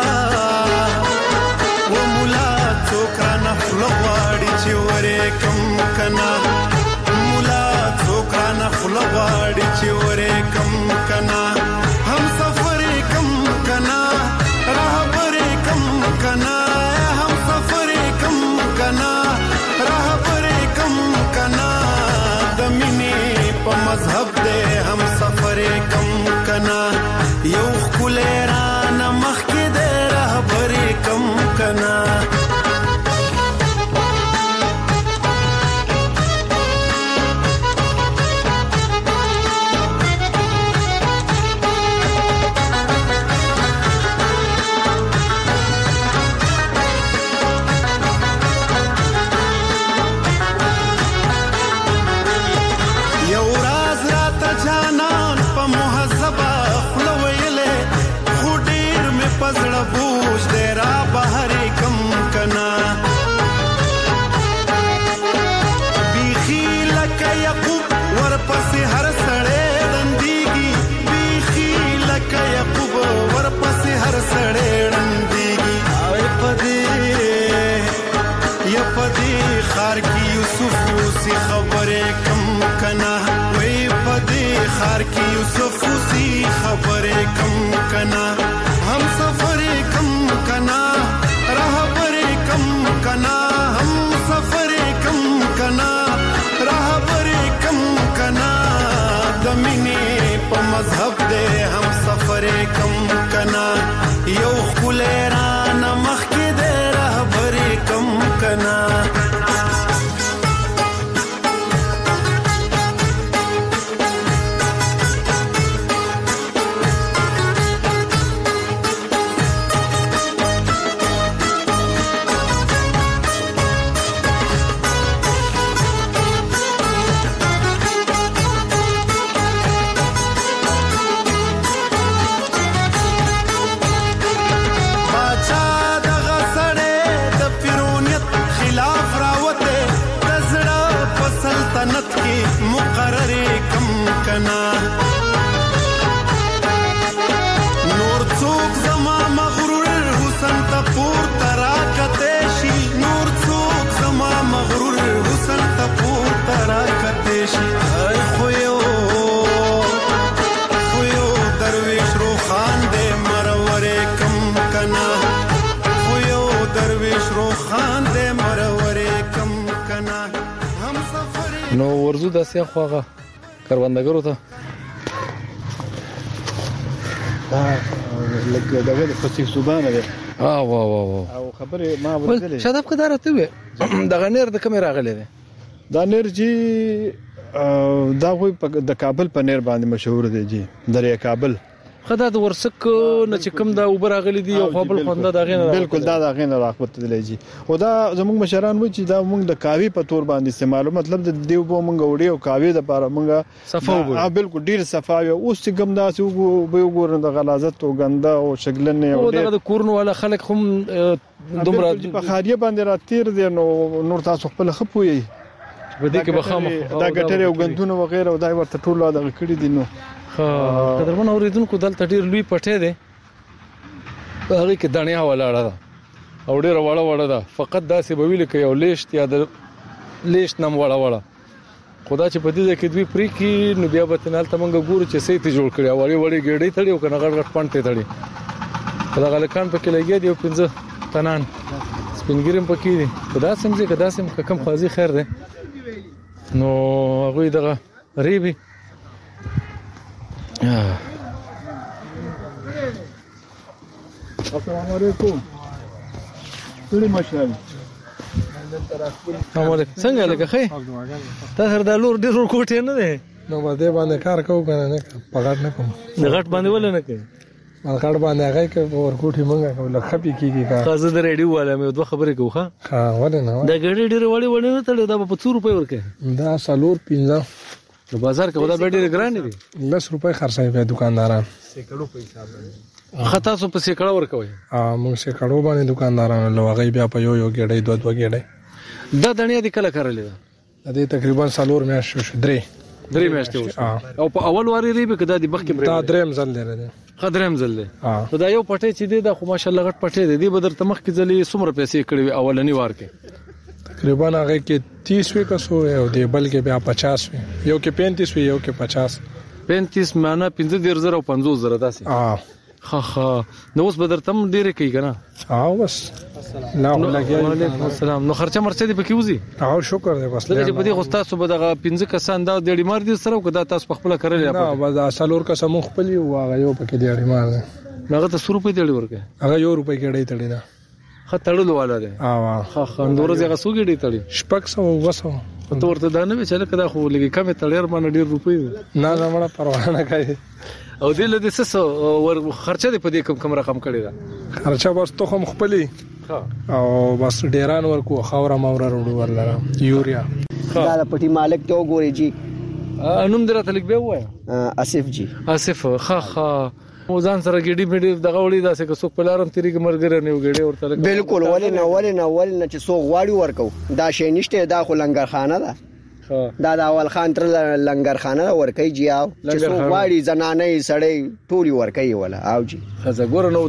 و مولا څوکرا نفل غواړي چې ورې کم کنا مولا څوکرا نفل غواړي چې ورې کم کنا هم سفر کم کنا رهبر کم کنا د مینې په مذهب دې هم سفر کم کنا یو خلران مخ کې دې رهبر کم کنا بوج دے را بہر کم کنا بیخی لکا یقوب ورپس ہر سڑے رندیگی بیخی لکا یقوب ورپس ہر سڑے رندیگی پدی خار کی یوسف سی خبر کم کنا وی پدی خار کی یوسف سی خبر کم کنا ہم سفر کم کنا رہبر کم کنا ہم سفر کم کنا رہبر کم کنا دمینی پا مذہب دے ہم سفر کم کنا یو خلیران مخ کی دے رہبر کم کنا مقرر کم کنا نور څوک زما مغرور حسن ته پور ترا کتشي نور څوک زما مغرور حسن ته پور ترا کتشي خو یو درویش روخان دې مرور کم کنا خو یو درویش روخان دې مرور کم کنا نو ورزو داسې خواغه کروندګرو ته لکه دغه د فصیح زبانه ده وا او خبره ما ورته شاداب کدار ته وي دغه نیر د کوم راغلی ده دا نیر جی دا وي د کابل په نیر باندې مشهور دی جی دریا کابل خدای د ورسک نه چې کوم دا اوبر غلي دي او خپل خونده دا غینه بالکل دا غینه راخوت دی جی او دا زموږ مشران و چې دا موږ د کاوی په تور باندې استعمالو مطلب د دیو بو موږ وړي او کاوی د پاره موږ صفاو بالکل ډیر صفاوي او چې کوم دا چې به وګورن د غلازت او غنده او شګلنه او د کورن ولا خلک هم دومره په خاریه باندې را تیر دي نور تاسو خپل خپوي په دې کې بخامه دا ګټره او غندونه وغیرہ او دا ورته ټول دا کړی دي نو قدرمن اوریدونکو دلته ډیر لوی پټه ده هغه کې دنیا ولاړه ده او ډیر وړه ده فقط داسې به ویل کې یو لیشت یا د لیشت نم وړه خدا چې په دې کې دوی پری کې نو بیا به تنال تمنګ ګورو چې سې ته جوړ کړی وړي ګړې تړي او کنه غړ پانټه تړي خدا غلکان په کې لګي دی 15 تنان سپینګریم پکې دي خدا سمځي خدا سم کم قاضي خیر ده نو هغه دغه ریبي السلام علیکم ټول مشران څنګه لکه خې تاسو د لور ډیر کوټه نه ده نو باندې باندې کار کوو کنه نه پغړ نه کوم د غټ باندې ول نه کوي غټ باندې هغه کې ور کوټي مونږه کوله خپي کیږي کا خازه د ریډیو والا مې دوه خبرې کوخه ها ونه نه دا ګړې ډېر وړي نه تړي دا په 2 روپے ورکه دا سالور 15 نو بازار کې ودا ډېر ګران دي 10 روپے خرڅای په دکانداران سیکړو په حساب باندې خطا سو په سیکړه ورکوي موږ سیکړو باندې دکانداران لوغي بیا په یو ګړې دوه ګړې دا دنیا دي کله کړلې دا دې تقریبا سالور میاشت شو درې میاشتې او په اول واری ری به کدا دي بخ کې دا دریم ځل دی قدرم زل دی دا یو پټه چې دی دا خو ماشالله غټ پټه دی بدر تمخ کې ځلې څومره پیسې کړې اولنی وار کې تقریبا هغه کې 30 وی کسو او دی بل کې بیا 50 وی یو کې 35 وی یو کې 50 35 معنا 15000 او 50000 داسې ها نو اوس بدر تم ډیره کوي کنه بس لا وعلیکم السلام. نو خرچه مرچه دی پکې وزي شکر دی بس لکه په دې غوستا صبح دغه 15 کسان دا ډېری مار دي سره کو دا تاسو په خپل کړل نه بس اصلور کا سمو خپل او هغه یو پکې ډېری مار دی هغه ته 100 روپۍ دی ورکه هغه یو روپۍ کې ډېری تړي دا خطرلو والا دی ها نور زغه سوګي ډېری تړي شپک سو وسو ته ورته دا نه چې لکه دا خو لګي کمه تړیر باندې ډېر روپۍ نه مړه پروا نه کوي او دې له دې څه ور خرچه دې په دې کم رقم کړی دا خرچه بس ته هم خپلې او بس ډیران ورکو خاور ماور وروړو ورلره یوریا دا پټي مالک ته وګوري جی انوم درته لیک به وای اسف جی اسف ځان سره ګډي میډي دغه وړي داسې که څوک پلارم تیری کې مرګره نه وګړي ورته بالکل ولې نه چې څوک غواړي ورکو دا شی نشته دا خو لنګرخانه ده دا اول خان تر لنګرخانه ورکي جی او چې څوک غواړي زنانه سړی ټولي ورکي ولا او جی خزه ګور نو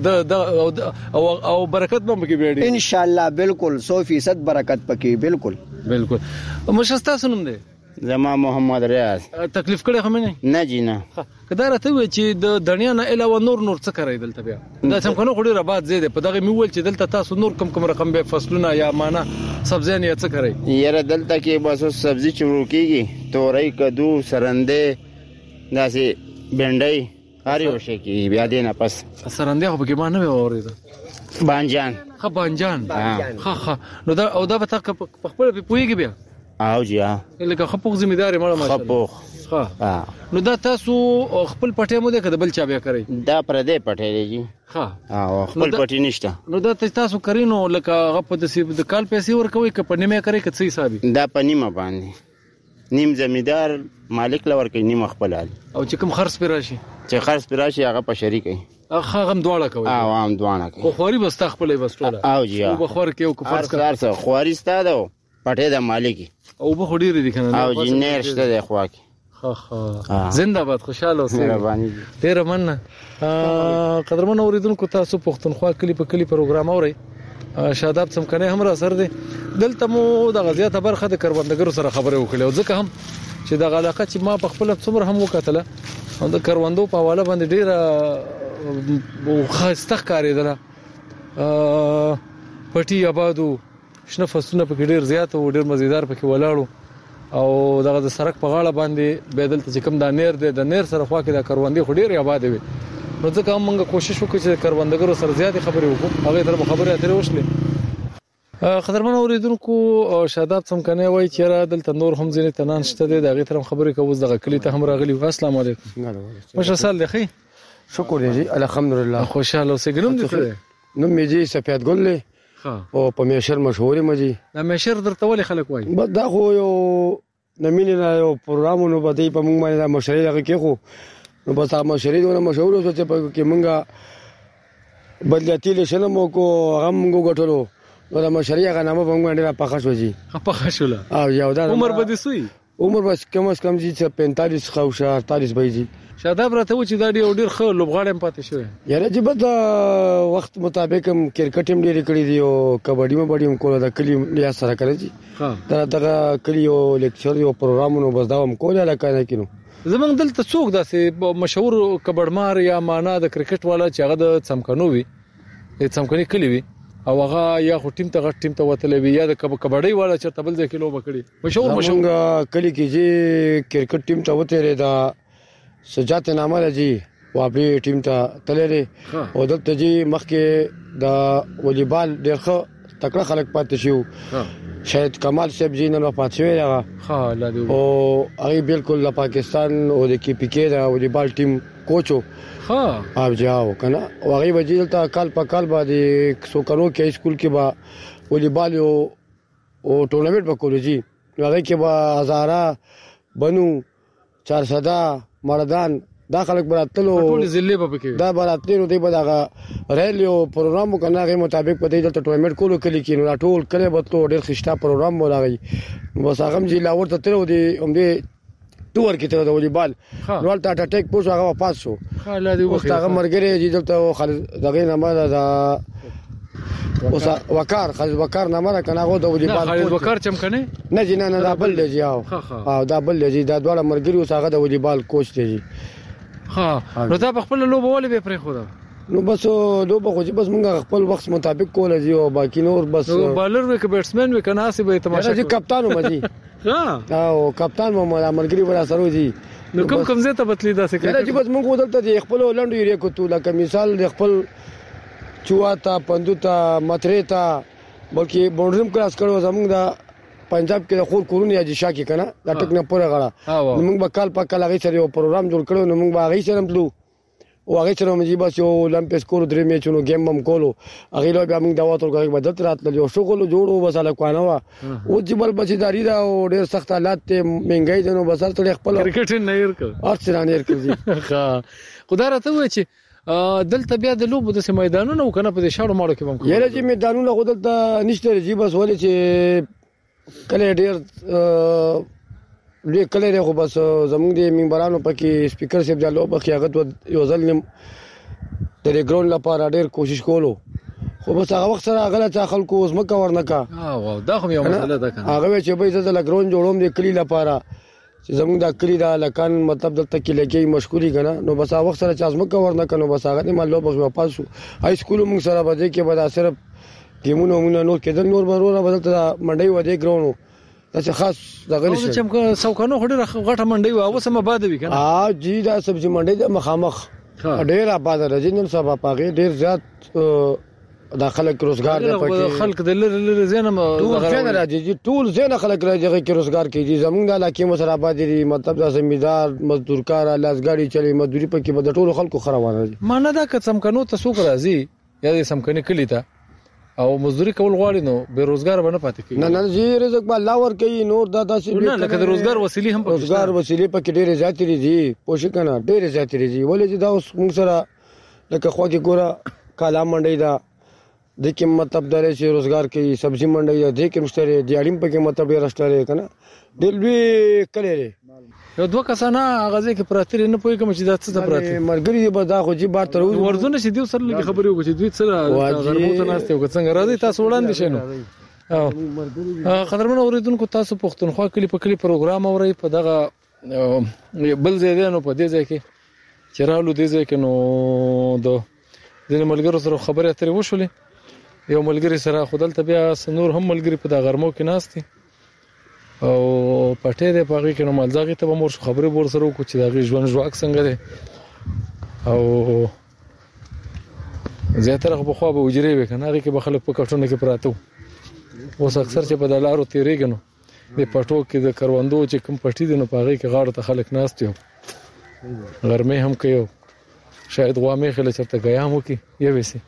او برکت به مګي بیړي ان شاء الله بالکل 100% برکت پکې بالکل مشستا سنوم دی زما محمد ریاض تکلیف کړي هم نه جی نه کدا راته وی چې د دنیا نه علاوه نور څه کوي دلته بیا دا څنګه کنه خوري ربات زیاده په دغه میول چې دلته تاسو نور کم رقم به فصلونه یا معنا سبزیان یا څه کوي یره دلته کې بس سبزی چورو کیږي تورای کدو سرنده داسې بنډای هر یو شي کې بیا دینه پس سرنده خو به ما نه اورید بانجان بانجان نو دا او دا به تاسو په خپل په پویږي بیا او جی لکه خپوخ ذمہدار مړه ماشاءالله خپوخ نو دا تاسو خپل پټه مو ده کده بل چا بیا کوي دا پردې پټه دی جی او خپل پټی نشته نو دا تاسو کرینو لکه غپ د کال پیسې ورکوي ک په نیمه کوي ک څه حسابي دا په نیمه باندې نیم زمیدار مالک لور کوي نیمه خپل او چې کوم خرڅ پیراشي هغه په شریکي هغه هم دواړه کوي هم دواړه کوي خو خوري بس تخپلې بس ټوله او جی او بخور کې او فرض کار خوري ستاده پټه د مالکی او به خډیر دي کنه او جنیر شته د خواکی زنده باد خوشاله اوسئ مهرباني ډیر مننه قدرمن اوریدونکو تاسو پښتونخوا کلی په کلی پروګرام اورئ شاداب څمکنه هم را سر دي دلته مو د غزيات برخه د کروندګرو سره خبرې وکړې او ځکه هم چې د علاقه چې ما په خپل څومره هم وکټله د کروندو په حواله باندې ډیره خاصه ښکارېدله پټي آبادو شنه فصلونه پکې ډیر زیات او ډیر مزیدار پکې ولاړو او دغه د سړک په غاړه باندې بدل ته کوم د نیر دی د نیر سره خوا کې د کروندې خډیر آباد وي نو ځکه موږ کوشش وکړو چې کروندګرو سره زیات خبرې وکړو هغه تر خبرې اترې وشلې قدرمن اوریدونکو شاداب څمکنه وای چې را دلته نور هم ځینې تنان شته دي دغه تر خبرې کوو دغه کلی ته هم راغلی السلام علیکم مشه سال دی خی شکر دی الحمدلله خوشاله اوسې ګنوم دي نو میجی سفید ګل له او په میشر مشهور مجي دا میشر درته ولې خلک وای دا خو یو نمینه یو پروګرامونو باندې په موږ باندې مشري لګي کې خو نو بس هغه مشري دونه مشهور اوسه چې په کې موږ بدلتی له شنمو کو هغه موږ غټلو نو دا مشري هغه نامه په موږ باندې پخښ وځي پخښوله او یو دا عمر بده سوی عمر بس کم از کم چې 45 خو 48 بيجي شاداب راته و چې دا ډیر ښه لوبغاړم پاتې شوی یاره چې بد وخت مطابق هم کرکټ هم ډیر کړی دی او کبډي هم بډي هم کوله د کلی لیا سره کړی دي دا کلی او لیکچر او پروګرامونو بس دا هم کوله لکه نه کینو زمونږ دلته څوک داسې مشهور کبډمار یا معنا د کرکټ والا چې هغه د څمکنو وي څمکني کلی وي او هغه یا خو ټیم ته غټ ټیم ته وتلې وي یا د کبډي والا چې تبل ځکه لوب کړی مشهور کلی کې چې کرکټ ټیم ته وته دا سجات نامه راځي واپی ټیم ته تللی او دلته جی مخکې د والیبال ډېر ښه تکړه خلک پاتې شو شاید کمال صاحب جی نن وفات شوی دی او هغه بالکل د پاکستان او د کی پی کې د والیبال ټیم کوچو او جاو کنه او هغه وجې دلته کال په کال باندې سوکانو کې سکول کې با والیبال او ټورنمنت وکړي جی هغه کې با هزاره بنو 400 مردان دا خلک براتلو ټول ضلع په کې دا براتلو دی به دا ریلیو پروګرام کنه غي مطابق په دې د ټورنمنت کولو کلی کې نو ټول کله به ټول ډېر خشتا پروګرام ولاغي بس هغه جی لاور ته تر ودی هم دې ټور کې ته د والیبال نو تا ټیک پوس هغه پاس شو الله دې وخت هغه مرګره جی دلته خالد دغه نامه دا اوس وقار نامه کنه هغه د والیبال خالد وقار چمکنه نه جی نه دا بل دی او دا بل دی دا ډول مرګري اوس هغه د والیبال کوچ دی نو دا په خپل لوبه ولې به پرې خو دا نو بس لوبه خو چې بس موږ خپل وخت مطابق کول دي او باقي نور بس بالر وک بیټسمن وک ناسي به تماشا کوي کپتان مزي ها او کپتان محمد امرګری ولا سره دي نو کوم ځای ته بدلی دا څه کوي چې بس موږ ودلته خپل ولندو یې کوتو لکه مثال خپل چواتا پندوتا ماتریتا بلکې باونډریم کراس کړو زموږ دا پنجاب کې د خور کورونه یا جشا کې کنه دا ټک نه پوره غړا موږ به کال په کال هغه سره یو پروګرام جوړ کړو نو موږ به هغه سره تلو او هغه سره موږ بس یو اولمپیک کورو درې میچونو گیم هم کولو هغه له موږ دا وته کوي بدل راتل یو شغل جوړو بس الکوانه وا او جبل بچیداری دا او ډېر سخت حالات ته مهنګای دنو بسر ته خپل کرکټ نه ير کړ ارڅ نه ير کړی ها خدای راته وای چې دلته بیا د لوبو د میدانونو کنه په شاړو ماړو کې هم یره چې میدانونو غوډل نشته جی بس ولې چې کله ډېر لوی کله خو بس زموږ د منبرانو پکې سپیکر صاحب جالو بخي هغه یو ځل نیم د ګراوند لپاره ډېر کوشش کولو خو بس هغه وخت سره غلط خلکو اوس مکه ورنکا واو دا خو یو مسله ده کنه هغه چې به زړه ګراوند جوړوم د کلی لپاره چې زموږ د کلی دا لکان مطلب دلته کې لګي مشکوري کنه نو بس هغه وخت سره چې ازمکه ورنکا نو بس هغه نه مالو بس واپس شو هاي سکول موږ سره بده کې بدا صرف ګیمونو نور کېدل نور برونه بدلته منډي ودی ګراوند دا څه خاص دغه نشي چې سوکانو خډه غټه منډي و اوسه مباده وی کنه جی دا سبزی منډي د مخامخ ډېر آباد راځي نن سبا پاګه ډېر زیات داخله روزګار د پکې خلک د لری زینم راځي ټول زینه خلک راځي چې روزګار کوي زمونږ د علاقې مسر آباد دي مطلب د زمیندار مزدور کار لاسګاډي چلی مزدوري پکې بد ټول خلکو خروان راځي مانه دا کڅم کنو ته سوق راځي یا د سمکني کلی ته او مزدوري کول غواړي نو بیروزګار باندې پاتې کیږي نه جی رزق به الله ور کوي نور دا داسې نه لکه د روزګار وسیلې هم روزګار وسیلې پکې ډېر زیات دي پوښ کنه ډېر زیات دي ولې دا اوس موږ سره لکه خو کې ګوره کالا منډي دا د کوم مطلب درې چې روزګار کوي سبزی منډي دا د کوم ستاره دیاړم پکې مطلب ډېر ستاره کنه ډېر کړي یو دوه کسانه غزه کې پراتری نه پوي کوم چې دا څه پراتری مرګري به دا خو جی بار تر ورزونه چې دوی سره لګي خبرې وکړي دوی سره غربوته ناشته وکړي څنګه راځي تاسو وړاندې شنو او قدرمن اوریدونکو تاسو پښتونخوا کلی په کلی پروګرام اوري په دغه بل ځای نو په دې ځای کې چرالو دې ځای کې نو د دې ملګرو سره خبرې اترې وشولې یو ملګری سره خدل ته بیا سنور هم ملګری په دغه غرمو کې ناشتي او پټې ده پاږي کنه مالځاغي ته مور خبرې ور سره کو چې دا ژوند ژواک څنګه ده او زیاتره خو خو به وجري وکنه هغه کې بخلک په کټونه کې پراته اوس اکثر چې په دلارو تیریږي نو د پټو کې د کروندو چې کوم پټي دي نو پاږي کې غاړه ته خلک ناست یو غرمه هم کوي شاید غوامه خله چرته غیا مو کې یو وسی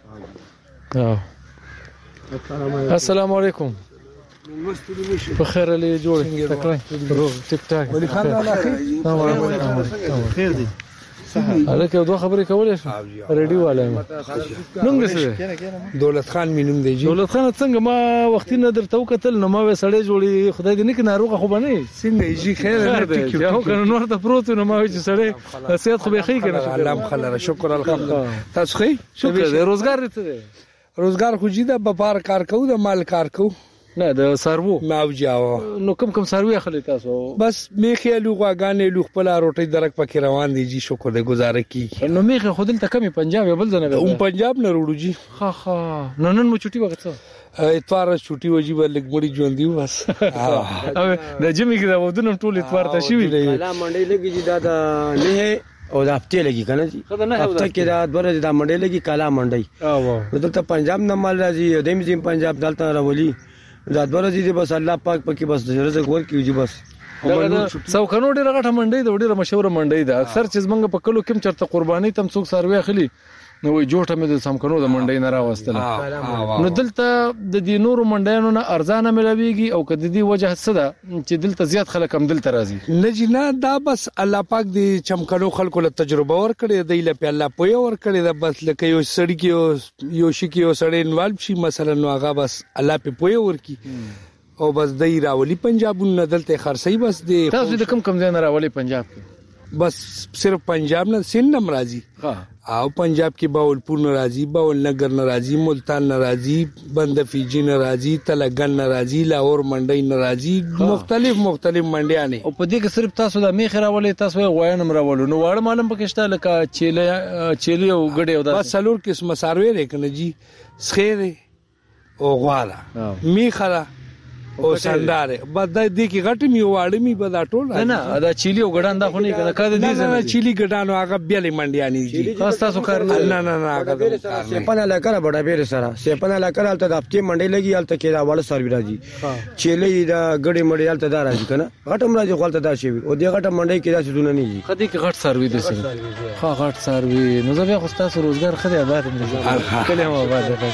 السلام علیکم په خیر لې جوړ تکړه روغ ټیک ټاک ولي خان الله خیر دي الکه دوه خبرې کولې ریډیو والا نوم دې دولت خان مینوم دی جی دولت خان څنګه ما وختي نه درته وکتل نو ما وسړې جوړي خدای دې نه کې ناروغه خو باندې څنګه جی خیر نه ټیک یو کنه نور ته پروت نو ما چې سړې صحت خو به خې کنه الله خلره شکر الحمدلله تاسو خې شکر دې روزګار دې روزګار خو جی د بپار کار کوو د مال کار کوو نه د سارو ماوجاو نو کوم سارو اخلي تاسو بس میخه لوغاګانې لوخ په روټي درک پکې روان دي جی شکر دې گزاره کی نو میخه خودل ته کمی پنجاب بل ځنه پنجاب نه وروړو جی ها نن مو چټي وخت اتوار چټي وجي ولګ مړي ژوند دی بس د جمی کې دا ودونم ټول اتوار ته شي کلا منډي لګي جی دا نه او دا هفته لګي کنه جی هفته کې دا دوره دا منډي لګي کلا منډي دلته پنجاب نه مال راځي دیم زم پنجاب دلته راولي دا دوره دي بس الله پاک پکې بس رزق ورکړي جی بس سوکانو ډیره غټه منډي د ډیره مشهور منډي ده اکثر چې زمنګ په کلو کې چرته قرباني تم څوک سروي اخلي نو جوړه مې د سمکنو د منډي نه راوستله نو دلته د دې نورو منډیانو نه ارزانه ملويږي او کدي دې وجه څه ده چې دلته زیات خلک هم دلته راځي نه جی نه دا بس الله پاک دې چمکنو خلکو له تجربه ور کړی دی له په الله پوي ور کړی دا بس لکه یو سړی کې یو شي کې یو سړی انوالو شي مثلا نو هغه بس الله په پوي ور کی او بس دای راولي پنجاب نه دلته خرسي بس دې تاسو د کم ځای نه راولي پنجاب بس صرف پنجاب نه سند هم راځي او پنجاب کې باولپور ناراضي باولنګر ناراضي ملتان ناراضي بندفیجی ناراضي تلګن ناراضي لاهور منډي ناراضي مختلف منډيانه او په دې کې صرف تاسو د میخ راولې تاسو غوینم راولو نو واړه معلوم پکشته لکه چيلي او غړي او د بسلور قسم سروي لري جی سخيره او غواړه میخه او سنداره بده دې کې غټ می واړه می بدا ټول نه دا چيلي او غډان دا خو نه کنه کده دې نه چيلي غډانو هغه بیل منډياني جی خاص تاسو کار نه هغه سپنه لکه بڑا بیر سره سپنه لکه الته د هفته منډي لګي الته کې دا وړ سروي راځي چيلي دا غړي منډي الته دا راځي کنه غټم راځي خپل ته دا شي او دې غټ منډي کې دا څه دونه نه دي خدي کې غټ سروي دي سره غټ سروي نو زه به خو تاسو روزګار خدي آباد نه کله هم آباد ده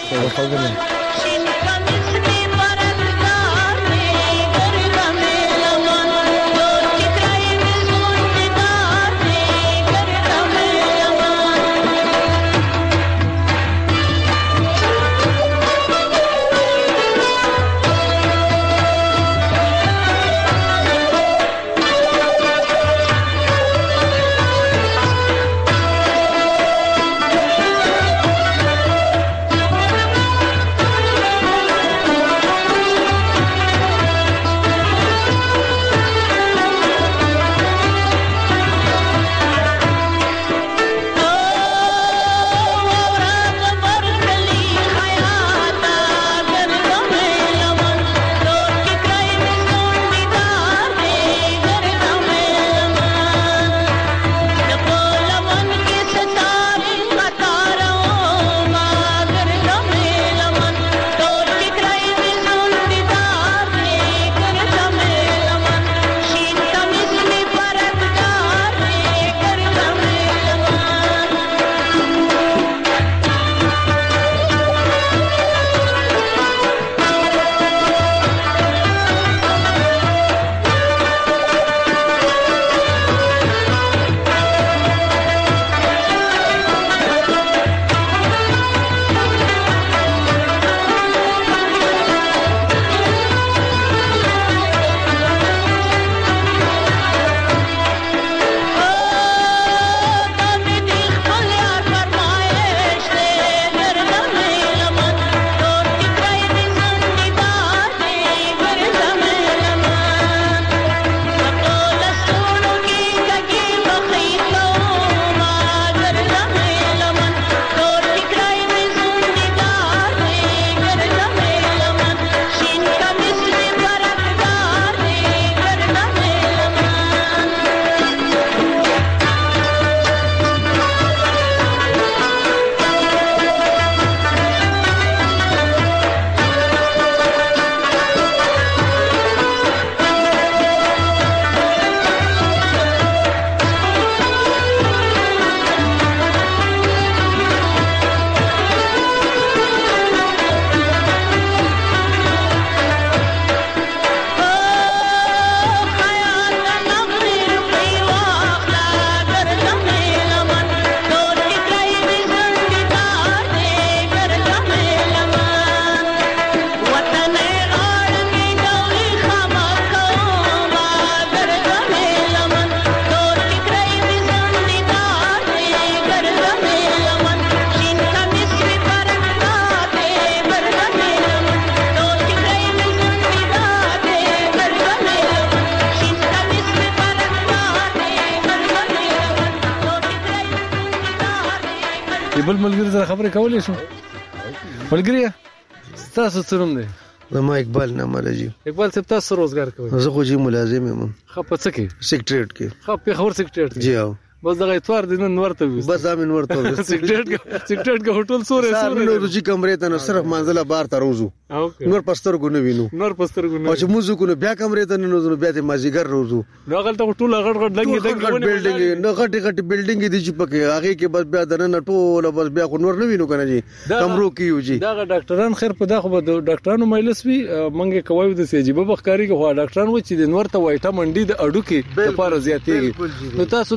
بل ملګری سره خبرې کولې شو ملګری تاسو څه نوم دی ما اقبال نامه راځي اقبال صاحب تاسو روزګار کوئ زه خو جی ملازم یم خو په څه کې سیکریټریټ کې خو په خبر سیکریټریټ جی او بس دغه اتوار د نن ورته بس امن ورته سیکریټریټ کا هوټل سورې نو روزي کمرې ته نو صرف منځله بار ته روزو نور پستر کو نه وینو او چې موږ کو بیا کمرې ته نه نو بیا ته مازیګر روزو نو غلطه ټول غړ لنګي بلډینګ نو غټي بلډینګ دي چې پکې هغه کې بس بیا دنه ټول بس بیا خو نور نه وینو کنه جی کمرو کې یو جی دا ډاکټران خیر په دا خو ډاکټرانو مجلس وی منګه کوي د سیجیبه بخکاری کو ډاکټران و چې د نور ته وایټامین ډي د اډو کې لپاره زیاتېږي نو تاسو د شپږ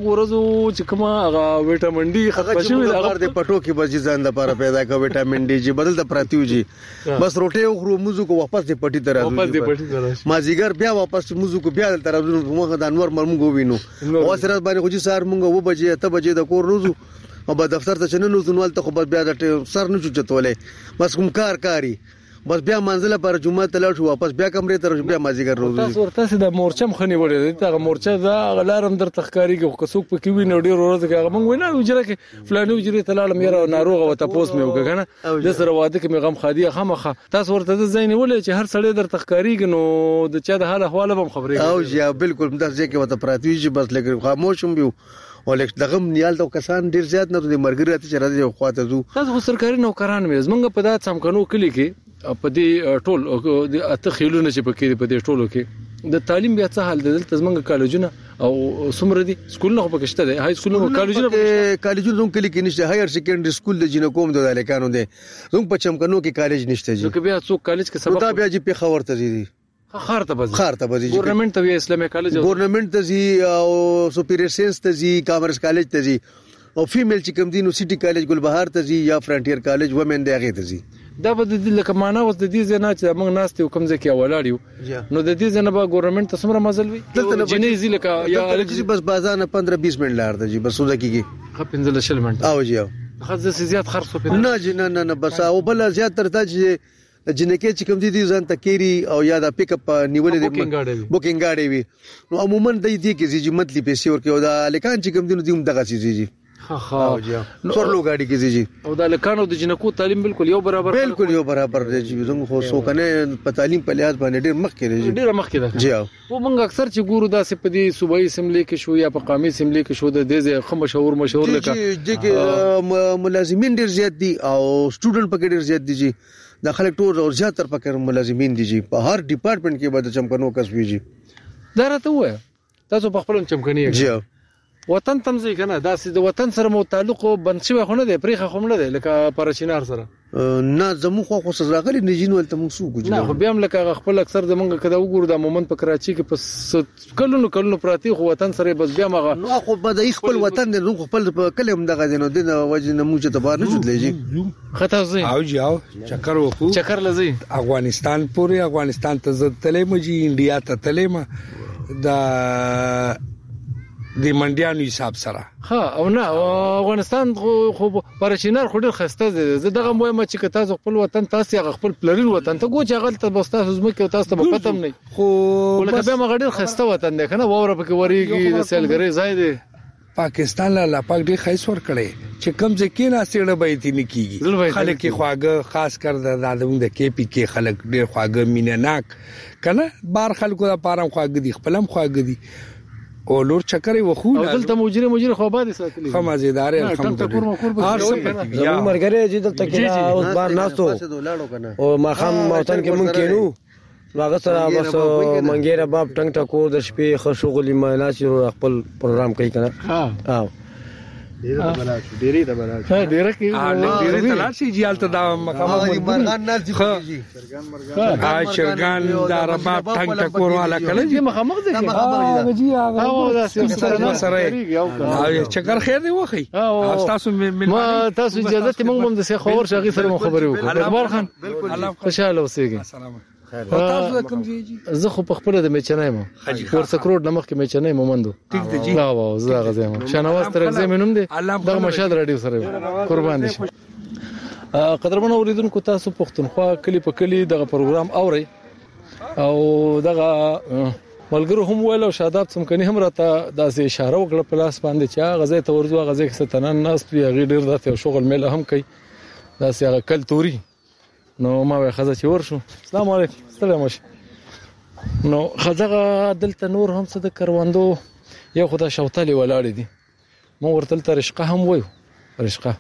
ورځو چې کومه هغه وټامین ډي هغه چې هغه د پټو کې بچی ځان د لپاره پیدا کا وټامین ډي چې بدل ته پراتیو جی بس روټي او موزو کو واپس د پټي ته راځي ما زیګر بیا واپس موزو کو بیا تر راځو موږ د انور مرمو وینو او سره باندې خو چې سار موږ و بجې ته بجې د کور روزو او په دفتر ته چنن نوزنوال ته خو بیا د سر نه چوتولې بس کوم کاری بس بیا منزله پر جمعه ته لاړ شو واپس بیا کمرې ته بیا مازیګر روز تاسو ورته د مورچم خني وړي ته مورچه دا غلارم در تخکاری کې کڅوک پکې ویني ډیر ورځ کې هغه مونږ وینا وجره کې فلانه وجره ته لاړم یاره ناروغه وته پوس مې وکړه د سره واده کې مې غم خادي خامخه تاسو ورته د زین ولې چې هر سړی در تخکاری کې نو د چا د حال احوال هم خبرې او جی بالکل مدار ځکه وته پراتوي چې بس لګ خاموشم بیو او لکه دغه نیال ته کسان ډیر زیات نه د مرګري ته راځي خواته زو تاسو سرکاري نوکران مې زمونږ په دات سمکنو کلی کې په دې ټول د اته خېلونه چې پکې په دې ټولو کې د تعلیم بیا څه حال دی دلته زمونږ کالجونه او سمره دي سکولونه په کشته دي هاي سکولونه کالجونه زموږ کلی کې نشته هایر سیکنډري سکول د جنو کوم د الکانو دي زموږ په چمکنو کې کالج نشته جی نو بیا څوک کالج کې سبق دا بیا چې په خبر ته دي خارته بزي ګورنمنت ته اسلامي کالج ګورنمنت ته زی او سپیریئر ساينس ته زی کامرس کالج ته زی او فیمیل چې کوم دي نو سټي کالج ګلبهار ته زی یا فرنټیر کالج ومن دی هغه ته زی دا به د لکه معنا اوس د دې ځنه چې موږ ناستو کوم ځکه ولاړیو نو د دې ځنه به ګورنمنت ته سمره مزل وي جنې زی لکه یا الګي بس بازار 15-20 منټ لار دی بس وځه کیږي خپل 15 منټ او جی خزه زیات خرڅ په نه جی نه بس او بل زیات تر ته چې جنکه چې کوم دي ځان تکيري او یا د پک اپ نیولې دي بوکینګ گاډي وي نو عموما د دې کې چې منتلی پیسې ورکو دا لکان چې کوم دي نو دوم دغه سيزي جی ها څورلو گاډي کې جی او د لکانو د جنکو تعلیم بالکل یو برابر دی جی زموږ خو سو کنه په تعلیم په لحاظ باندې ډیر مخ کې دی ډیر مخ کې دی جی او موږ اکثر چې ګورو دا سپ دي صوبایي اسمبلی کې شو یا په قومي اسمبلی کې شو د دې خو مشهور لکه چې ملازمین ډیر زیات دي او سټوډنټ پکې ډیر زیات دي جی د خلک ټول او زیاتره پکې ملازمین دي جی په هر ډپارټمنټ کې به د چمکنو کس ویږي دا راته وای تاسو په خپل چمکني جی وطن تمځي کنه دا د وطن سره مو تعلق بند شوی خو نه دی پریخه خو نه دی لکه پرچینار سره نه زمو خو سزاغلی نجین ولته موسو ګو نه خو بیا هم لکه خپل اکثر زمونږ کده وګورو د مومن په کراچي کې په کلونو پراتی خو وطن سره بس بیا مغه نو خو به خپل وطن دی نو خپل کلم دغه دی نو د وجه نه موجه ته بار نه جوړلېږي خطا زی او جاو چکر وکړو چکر لزی افغانستان پورې افغانستان ته زد تلې مجي انډیا ته تلې ما د د منډیانو حساب سره ها او نه افغانستان خو پرچینار خو ډیر خسته دي زه دغه وایم چې تاسو خپل وطن تاسو خپل پلرین وطن ته ګوچ غلطه بستا زمکه تاسو ته پته نه خو لکه به مغه ډیر خسته وطن دی کنه ووره پکې وریږي د سیلګری ځای دی پاکستان لا پاک ډیر خیس ور کړي چې کم ځکه نه سیړه به تي نکېږي خلک خواګه خاص کر د د کې پی کې خلک ډیر خواګه مینناک کنه بار خلکو د پارم خواګه دي خپلم خواګه دي او لور چکرې وخو دلته مجرم خو باندې ساتلی خو مزیدار الحمدلله زمو مرګره چې دلته کې اوس بار ناستو او ما خام موطن کې مونږ کینو هغه سره بس منګیره باب ټنګ ټکو د شپې خشوغلی میناسي خپل پروګرام کوي کنه ها ډیره د بلاد ها ډیره کې ډیره تلار شي جیالته دا مقامه مرغان ناز دي شرګان دا رباب ټنګ ټکور والا کله دي مخامخ دي جی هغه سره چکر خیر دی وخی تاسو ما تاسو اجازه ته موږ هم د خبر شاغي سره خبرې وکړو اخبار خان خوشاله اوسئ تاسو کوم جی زه خو په خپل د میچنای مو ورسکروډ نمخ کې میچنای مومندو ټیک دی جی واو زه غزم شنواز ترغزه منوم دي دغه مشاد رادیو سره قربان دي قدرمن اوریدونکو تاسو پښتونخوا کلی په کلی دغه پروګرام اوري او دغه ملګرو هم ویل او شاداب څمکني هم راته داسې اشاره وکړه په لاس باندې چې غزه تورزو غزه کې ستنن ناس په غیر ډیر داسې شغل میله هم کوي داسې هغه کلتوري نو ما وای خزه چې ورشو السلام علیکم السلام علیکم نو خزه دلته نور هم څه د کروندو یو خدای شوتالي ولاړ دي مو ورتل ترشقه هم وایو رشقه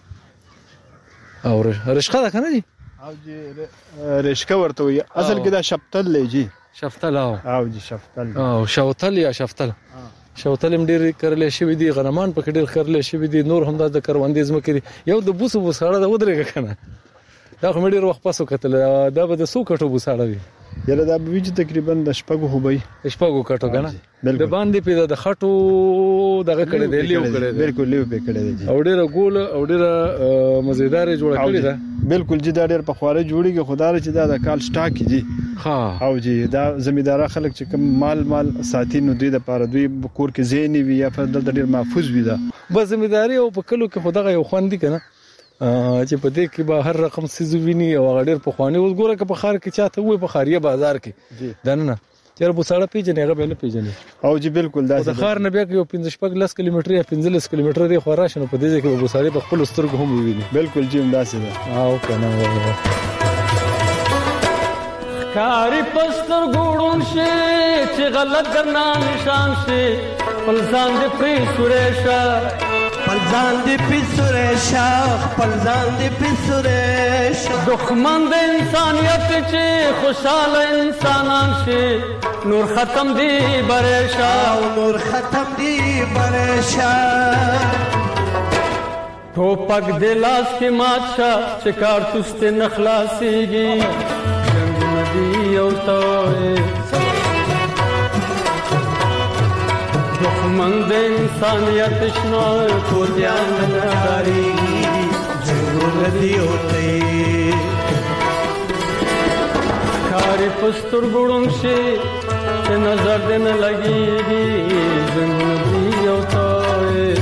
او رشقه ده کنه دي او جی رشقه ورته وي اصل کې دا شفتل لږی شفتل او جی شفتل او شوتل یا شفتل شوتل هم ډیر کرلې شوی دي غنمان پکې ډیر کرلې شوی دي نور هم د کروندې زمکې یو د بوسو بوساړه د ودرېګه کنه دا خو مې ډیر وخت پاسو کتل دا به د سو کټو بوساړه وي یره دا به ویج تقریبا د شپږو هوبای شپږو کټو کنه د باندې په د خټو دغه کړه دی لیو کړه دی بالکل لیو په کړه دی او ډیره ګول او ډیره مزیدار جوړ کړی دا بالکل جدا ډیر په خواره جوړیږي خدای چې دا د کال سٹاک دي ها او جی دا زمیدار خلک چې کوم مال ساتي نو دوی د پاره دوی کور کې زینې وي یا په دلته ډیر محفوظ وي دا بس زمیداری او په کلو کې خدای یو خوندې کنه چې په دې کې به هر رقم سيزو ویني او غډیر په خواني اوس ګوره که په خار کې چاته وي په خاریه بازار کې دنه چیرې په سړه پیژنې هغه به نه پیژنې او جی بالکل دا د خار نه بیا یو 15 کیلومتر یا 15 کیلومتر دی خو راشنه په دې کې به بوساري په خپل سترګو هم ویني بالکل جی همداسې ده او کنه کاری پستر ګوړون شي چې غلط ګرنا نشان شي پلزان دې پری سورېشا پلزان دې پری سورېشا پلزان دې پری سورېشا دښمن د انسانيت چې خوشاله انسانان شي نور ختم دی برېشا نور ختم دی برېشا ټوپک د لاس کې ماچا چې کارتوس ته نخلاصيږي یو توي دښمن د انسانيت شنو کو ځان لري جنګ دی اوته کاری پستر ګړون شي چې نظر دې نه لګيږي جنګ دی اوته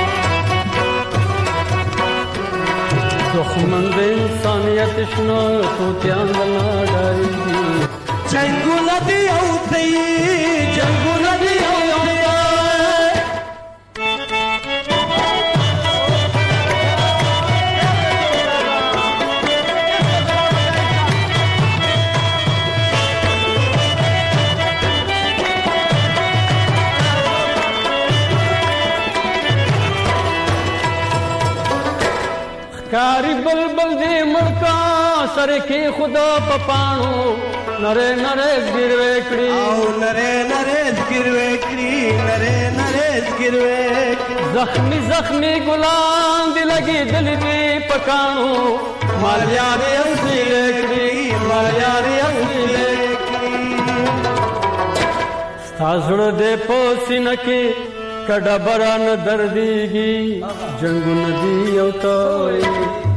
دښمن د انسانيت شنو کو ځان لري جنگونه دی اوته جنگونه دی کاری بلبل دی مړکا سره کې خدا پپانو نره نره زګروي کړی او نره نره زګروي کړی نره نره زګروي زخمي زخمي ګلان دی لګي دل دی پکانو مال یاري انځلې کړی مال یاري انځلې کړی ستاسو دې پوسینه کې کډه بران درديږي جنگ ندی او توي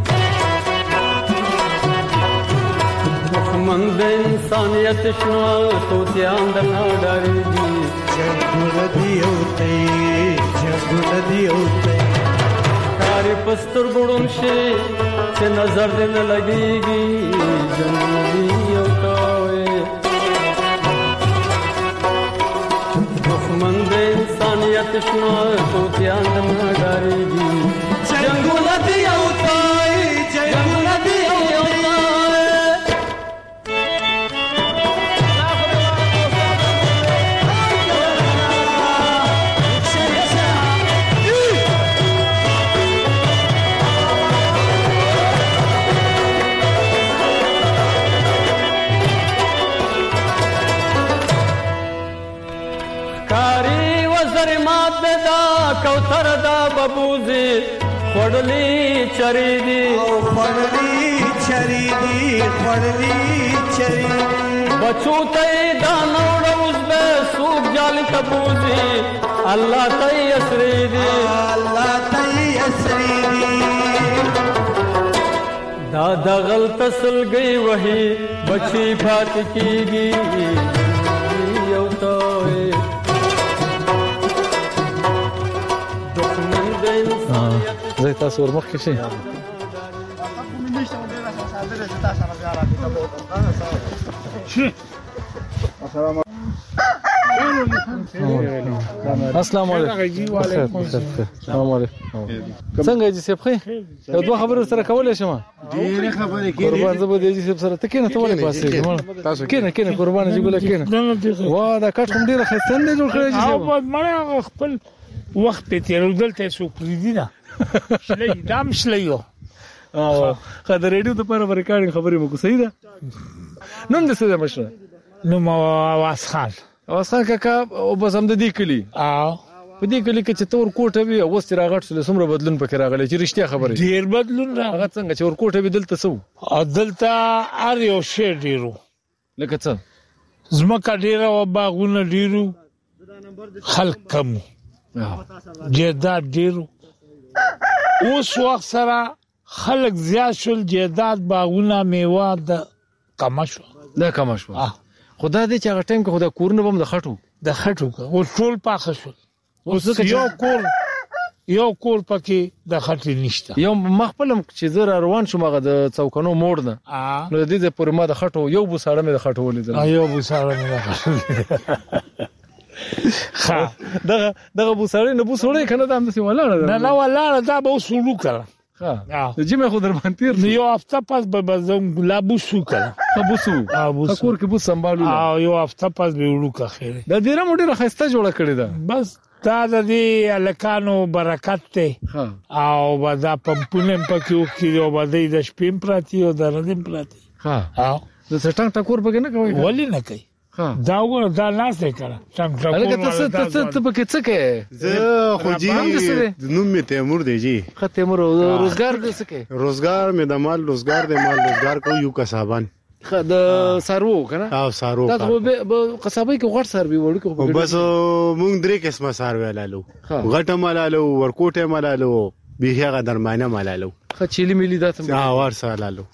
دښمن د انسانيت شنو تو ځان د نړېږي جنگ ندی او توي جنگ ندی او توي کاری پستر ګړون شي چې نظر دې نه لګيږي جنگ ندی او توي دښمن د انسانيت شنو تو ځان د نړېږي جنگ ندی او توي جنگ ندی او کوثر دا ببوزي خړلې چری دي او خړلې چری دي خړلې چری بچو ته دا نوړ اوس به سوق جال تبوزي الله ته اسري دي الله ته اسري دي دا د غلط سلګي وਹੀ بچي فات کیږي یو توي زي تاسو ورمخ کې شي السلام علیکم السلام علیکم څنګه دې سپ خې یو دوه خبرې سره کولای شم ډېر خبرې کې قربان زه به دې سپ سره تکینه ته ولې پاسې تاسو کینه قربان دې ګل کینه وا دا کټ کوم ډېر خستن دې جوړ کړی او مړ خپل وخت ته تیرول ته سو پریدي نه شلې دام شلې او خدای ریډیو ته پر ریکارډینګ خبرې مو کو صحیح ده نن د څه مشره نو ما واس خان کاکا او بس هم د دې کلی په دې کلی کې چې تور کوټه وي او ستر غټ سره سمره بدلون پکې راغلی چې رښتیا خبره ډیر بدلون هغه څنګه چې ور کوټه وي دلته سو دلته ار یو شی ډیرو لکه څه زمکه ډیره او باغونه ډیرو خلک کم جیداد ډیرو اوس وخت سره خلک زیات شول جیداد باغونه میوه د کمشو خدا دې چې هغه ټایم کې خدا کورونه بم د خټو او ټول پاخه شول اوس یو کور پکې د خټې نشته یو مخبلم چې زه روان شوم هغه د چوکانو موړ نه نو د دې پورې ما د خټو یو بوساړه مې د خټو ولیدل دغه بوساړې نه بوسوړې کنه دا هم څه ولاړه نه ولاړه دا به وسولو کړه جمع خو در باندې تیر یو هفته پس به زم لا بوسو کړه بوسو کور کې بوس سمبالو یو هفته پس به وړو کا خیر د دې را موډه خسته جوړه کړی دا بس دا د دې الکانو برکت ته او ودا پمپونه پکې وکړي او باندې د شپې پراتی او د ردم پراتی او د سټنګ ټکور پکې نه کوي ولی نه کوي دا وګوره دا لاس دی کړه څنګه ته پکې څه کې زه خو جی نوم می تیمور دی جی تیمور روزګار دې څه کې روزګار می د مال روزګار کو یو کسابان د سارو کنه او سارو دا خو به قصابای کې غټ سروي وړو بس مونږ درې قسمه سروي لالو غټه مالالو ورکوټه مالالو به هغه درمانه مالالو خچيلي ملي داتم ورسره لالو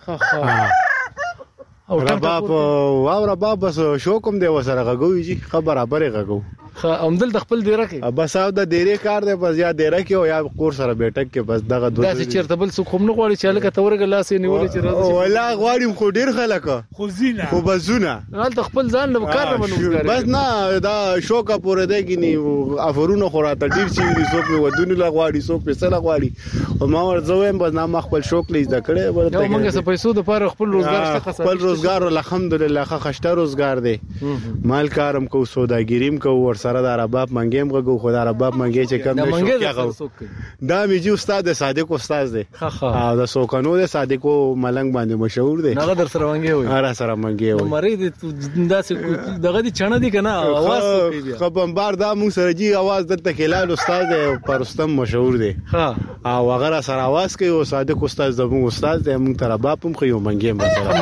او رباب بس شوکم دی وسره غوي جی خبره برې غو امدل د خپل دیره کې بس او د دیره کار دی بس یا دیره کې او یا کور سره بیٹک کې بس دغه دوه داسې چیرته بل څه کوم نه غواړي چې لکه تورګ لاس نیولې چې راځي ولا غواړم خو ډیر خلک خو زینا خو بزونه حالت خپل ځان له کار نه منوځګار بس نه دا شوکه پورې دی کې ني افرونه خوراته ډیر چې دي څوک ودونی لا غواړي څوک پیسې لا غواړي او ما ورځوم بس نه خپل شوک لیز د کړه یو موږ څه پیسو د پاره خپل روزګار څخه خپل روزګار الحمدلله خشته روزګار دی مال کارم کو سوداګریم کو ور سره د رباب منګیم غو خدای رباب منګی چې کم نشو کېغو دا میجی استاد صادق استاد دی او د سوکانو د صادقو ملنګ باندې مشهور دی هغه در سره منګي وي هغه سره منګي وي مری داسې دغه دي چنه دي کنه आवाज کوي خبربار دا مون سره جی आवाज دته کلال استاد دی پرستم مشهور دی او هغه سره आवाज کوي او صادق استاد زمو استاد دی مون تر رباب هم خو منګي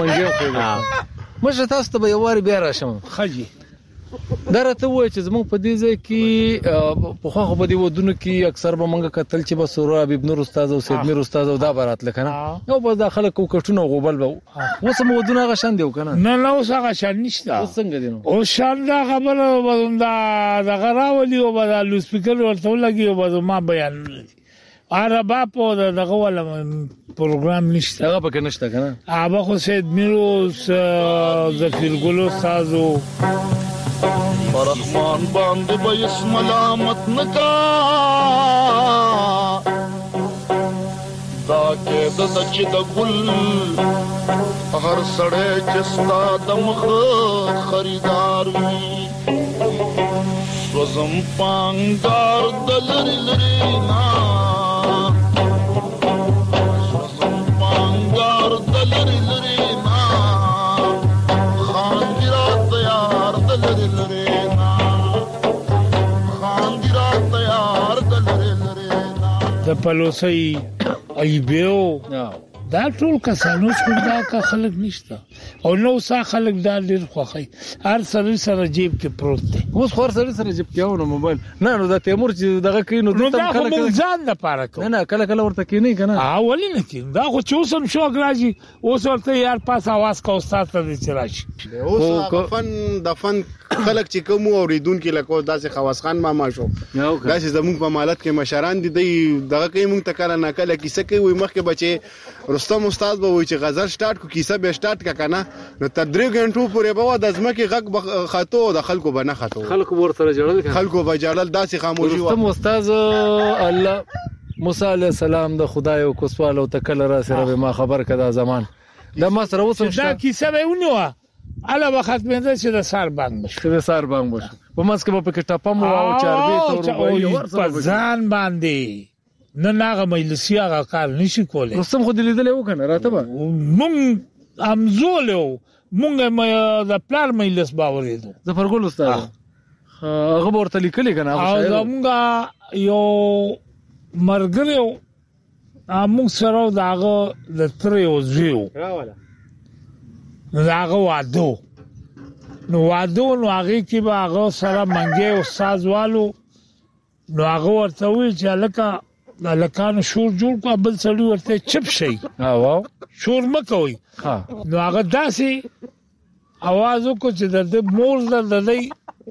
مشه تاسو ته یو واری بیا راشم خجی درته وای چې زموږ په دې ځای کې په خو په دې ودونو کې اکثر به مونږ کتل چې بس رابع ابن استاد او سید میر استاد او دا برات لکنه نو بس داخله کو کټونه غوبل به اوس مو ودونه غشان دیو کنه نه اوس هغه شان نشته څنګه دي نو او شان دا خبره وندا د غراولي او بدل سپیکر ورته لګي او ما بیان عربا په دغه ولا پروګرام نشته هغه پکې نشته کنه هغه خو سید میروس ظفر ګل استادو رحمان باندې به اسم ملامت نکا دا کې د چې د ګل هر سړی چې ستا د مخ خریدار وي وزم پانګار د لری لری نا وزم پانګار د لری لری نا خان ګرا تیار د لری لری د پلوسي ایبو دا ټول کسانو څخه دا کا خلک نشته او نو سا خلک دا ډیر خوخي هر سره جیب کې پروت دی اوس خور سره جیب کې او موبایل نه نو دا تیمور چې دغه کینو د کله ځان نه پاره کو نه کله ورته کینی کنه اولین کې دا خو چوسم شوق راځي اوس ورته یار پاس आवाज کا استاد ته چرایي اوس دفن خلک چې کوم اوریدونکو لکه داسې خواص خان ماما شو داسې زموږ په مالت کې مشران دي دغه کوي مونږ ته کله نه کله کیسه کوي مخکې بچي رستم استاد به وای چې غزل سٹارټ کو کیسه به سٹارټ کا کنه نو تر 3 غنټو پورې به د ځمکې غږ خاطو د خلکو به نه خاطو خلکو ورته جوړل خلکو به جوړل داسې خاموشي رستم استاد الله موسی علی السلام د خدای او کو سوال او تکل را سره به ما خبر کدا زمان د مصر وسم دا کیسه به ونیو الا وخت مې چې د سار بانګ بشه د سار بانګ بشه په ماسکه په کې ټاپم او چاربي تور ځان باندې نه ناغه مجلسي هغه کار نشي کولای رستم خو دې لیدل و کنه راته به مونږ امزولو مونږ د پلار مجلس باورېدو ظفر ګل استاد هغه ورته لیکلی کنه هغه مونږ یو مرګریو موږ سره داغه د تریو زیو راواله داغه وادو نو واده نو هغه کې به هغه سره منګي استاد والو نو هغه ورته وی چې لکه شور جوړ کو بل سړی ورته چپ شي واو شور مکوي نو هغه داسې आवाज وکړ چې د مور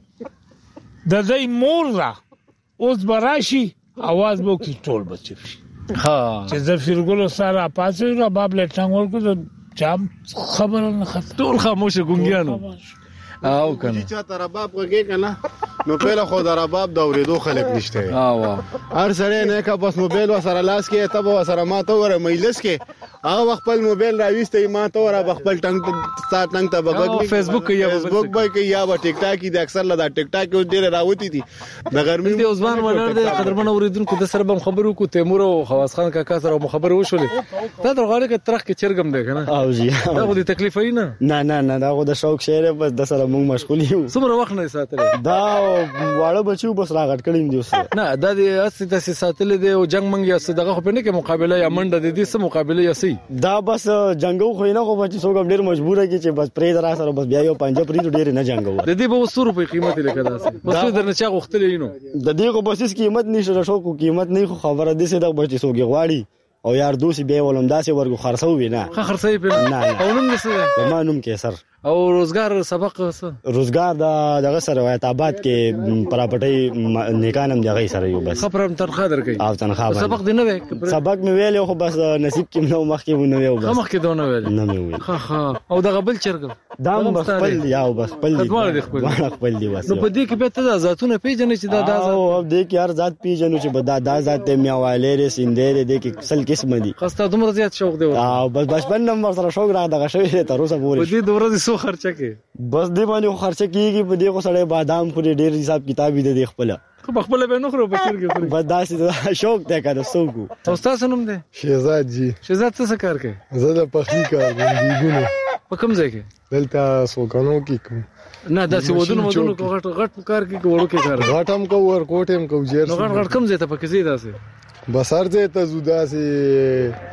د دې مور را اوس براشي आवाज وو کې ټول بچی چې زفیر ګل سره پاسه را باب لټنګ ورکو چام خبر نه خط ټول خاموشه ګونګیانو او کنه چې چا رباب وګی کنه نو په له خو د رباب د اوریدو خلک نشته هر سره نه کا بس موبایل وسره لاس کې ته وسره ما ته ور مجلس کې هغه خپل موبایل راويسته ما ته ور خپل ټنګ ته بغږ فیسبوک کې یا ټیک ټاک کې د اکثر له ټیک ټاک کې ډیر راوتی دي د ګرمي د عثمان ولر د قدرمن اوریدونکو د سره بم خبرو کو تیمور او خواص خان کاکا سره خبرو وشولې دا درغاله کې ترخ کې چرګم دی کنه او جی دا خو د تکلیف نه دا خو د شوق شعر بس د سره موږ مشغول یو څومره وخت نه ساتل دا واړه بچو بس راغټ کړم دی اوس نه دا د اسی د ساتل دی او جنگ منګ یا صدقه خو په نه کې مقابله یا منډه د دې سره مقابله یا سي دا بس جنگو خو نه خو بچ څوک ډیر مجبور کی چې بس پرې درا سره بس بیا یو پنځه پرې ډیر نه جنگو د دې به 100 روپے قیمت لیکه دا سي بس درنه چا غختلې نو د دې کو بس قیمت نشه شو کو قیمت نه خو خبره دي چې دا بچ څوک غواړي او یار دوسی به ولوم داسې ورغو خرڅو وینا خرڅې په نه او نوم نسه ما نوم کې سر او روزګار سبق روزګار دغه سره وایي آباد کې پراپرټي نیکانم دغه سره یو بس خبرم تنخواه درکې او تنخواه سبق دی نه وې سبق مې ویل خو بس نصیب کې نو مخ کې ونه ویل بس مخ کې دونه ویل نه مې ویل ها او دغه بل چرګ دا بس خپل یاو بس خپل دی خپل دی بس نو په دې کې به ته ذاتونه پیژنې چې دا او دې کې هر ذات پیژنو چې دا ذات میوالې سیندې دې کې سل قسم دي خسته دومره زیات شوق دی او بس بچپن نمبر سره شوق را دغه شوی تر اوسه پورې په دې دوره سو خرچه کې بس دې باندې خرچه کیږي په دې کو سړی بادام پورې ډیر حساب کتاب دې خپل خپل به نو خرو بچر کې بس داسې شوق ته کړو سوګو استاد سنم دې شهزاد جی شهزاد څه کار کوي زه د پخلی کار کوم په کوم ځای کې دلته سوګانو کې کوم نه داسې ودونو غټ کار کې وړو کې کار غټم کو ور کوټم کو جیر نو غټ کوم ځای ته پکې زی داسې بسار ځای ته زودا سي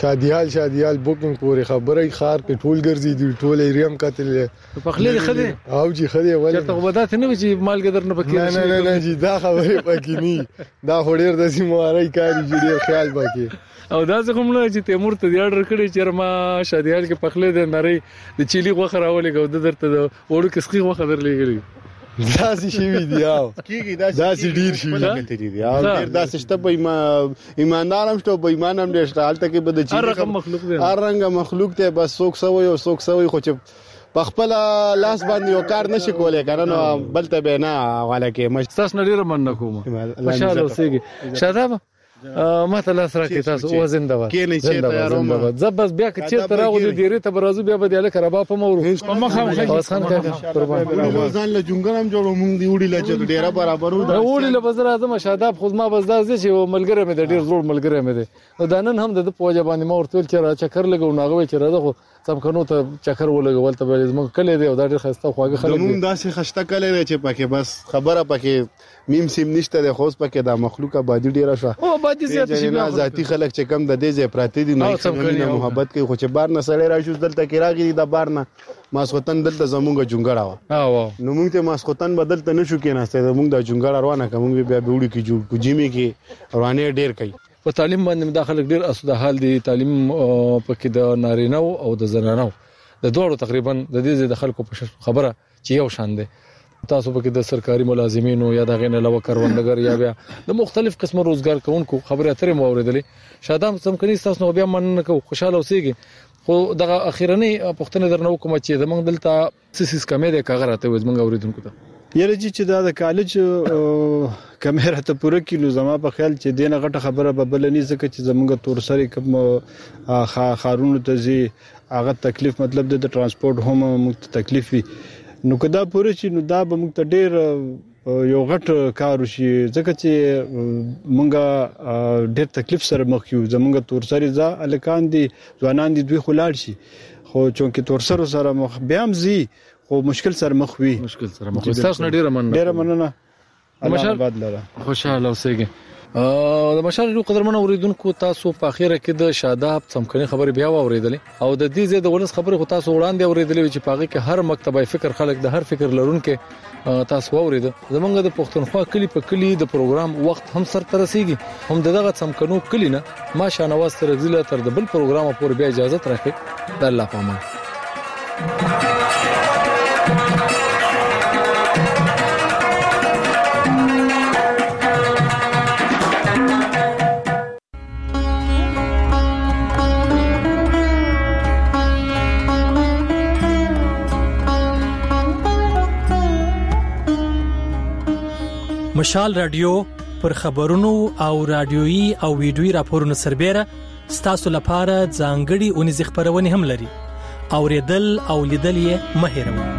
شادیال بوکینګ پورې خبرې خار کې ټول ګرځي دي ټول ایریم قتل په خلې خدي او جی خدي ولې چرته وبدات نه چې مال ګدر نه پکې نه جی دا خبرې پکې نه دا هډیر د سیمواري کاری جوړ خیال پکې او دا څه کوم نه چې تیمور ته یاد رکړي چې ما شادیال کې پخلې د نری د چيلي غوخه راولې ګو د درته وړو کې سخي غوخه درلېږي داسې شي دی او کیږي داسې ډیر شي دی او ډیر داسې شته په ایماندارم شته په ایمانم ډیر شته حالت کې بده چی هر رنګ مخلوق ته بس څوک سوي خو چې په خپل لاس باندې یو کار نشي کولای کنه نو بلته به نه حواله کې مستاس نډیر من کوم خوشاله اوسېږي شاداب ما ته لاس راکې تاسو او زنده و کې نه چې تیاروم زبس بیا که چې تراغو دې ډیره ته برازو بیا به دله کربا په مورو په مخه خواص خان کاکا قربان ځان له جونګرام جوړو مونږ دی وړي لچ ډیره برابرو دا وړي له بازار اعظم شاداب خود ما بس داز چې ملګری مې د ډیر زوړ ملګری مې دی دا نن هم د پوجا باندې ما ورته چې را چکر لګو ناغوي چې راځه خو سم کنو ته چکر ولګول ته به زموږ کله دی او دا ډیر خسته خواږه خلک موږ داسې خشته کله چې پکې بس خبره پکې میم سیم نشته د خوص پکې د مخلوق آبادی ډیره شو او آبادی زیات شي نه ذاتی خلک چې کم د دې ځای پراتی دي نه محبت کوي خو چې بار نه سړی راشي دلته کې راغلی د بار نه ماسختن دلته زمونږ جونګړه وا نو موږ ته ماسختن بدلته نشو کېناسته موږ د جونګړه روانه کوم بیا به وړي کې جوړ کوجیمه کې روانه ډیر کوي په تعلیم باندې مداخله ډیر اسوده حال دي تعلیم پکې د نارینه او د زنانو د دوړو تقریبا د دې د خلکو په خبره چې یو شان دي تاسو پکې د سرکاري ملازمینو یا د غینه لو کاروندګر یا بیا د مختلف قسم روزګار کوونکو خبره اترې مو اوریدلې شادام سم کني تاسو نو بیا من نه کو خوشاله اوسېږي خو دغه اخیرنی پښتنه درنو کوم چې د موږ دلته سیس کمې ده کاغه راته وځ موږ اوریدونکو ته یره چې دا د کالج کمیره ته پوره کینو زما په خیال چې دینه غټه خبره به بلنی ځکه چې زمونږ تور سره کوم خارونو ته زی هغه تکلیف مطلب د ترانسپورت هم موږ تکلیف وي نو کدا پوره چې نو دا به موږ ته ډیر یو غټ کار وشي ځکه چې مونږه ډیر تکلیف سره مخ یو زمونږ تور سره ځا الکان دي ځوانان دي دوی خلاړ شي خو چونکه تور سره مخ بیا هم زی خو مشکل سره مخ وي تاسو نه ډیره مننه مشال خوشاله اوسئ د مشال ریډیو قدرمن اوریدونکو تاسو په اخیره کې د شاداب څمکني خبرې بیا واوریدلې او د دې زید ولس خبرې خو تاسو وړاندې اوریدلې چې پاغه کې هر مکتبه فکر خلک د هر فکر لرونکو تاسو واورید زمونږ د پښتونخوا کلی په کلی د پروګرام وخت هم سر ترسيږي هم دغه څمکنو کلی نه ما شانواز تر ضلع تر د بل پروګرام پورې بیا اجازه راکړئ د الله پامان مشال رادیو پر خبرونو او رادیويي او ویډیويي راپورونو سربېره ستاسو لپاره ځانګړي اونیز خبرونه هم لري. اوریدل او لیدل یې مه هېروئ.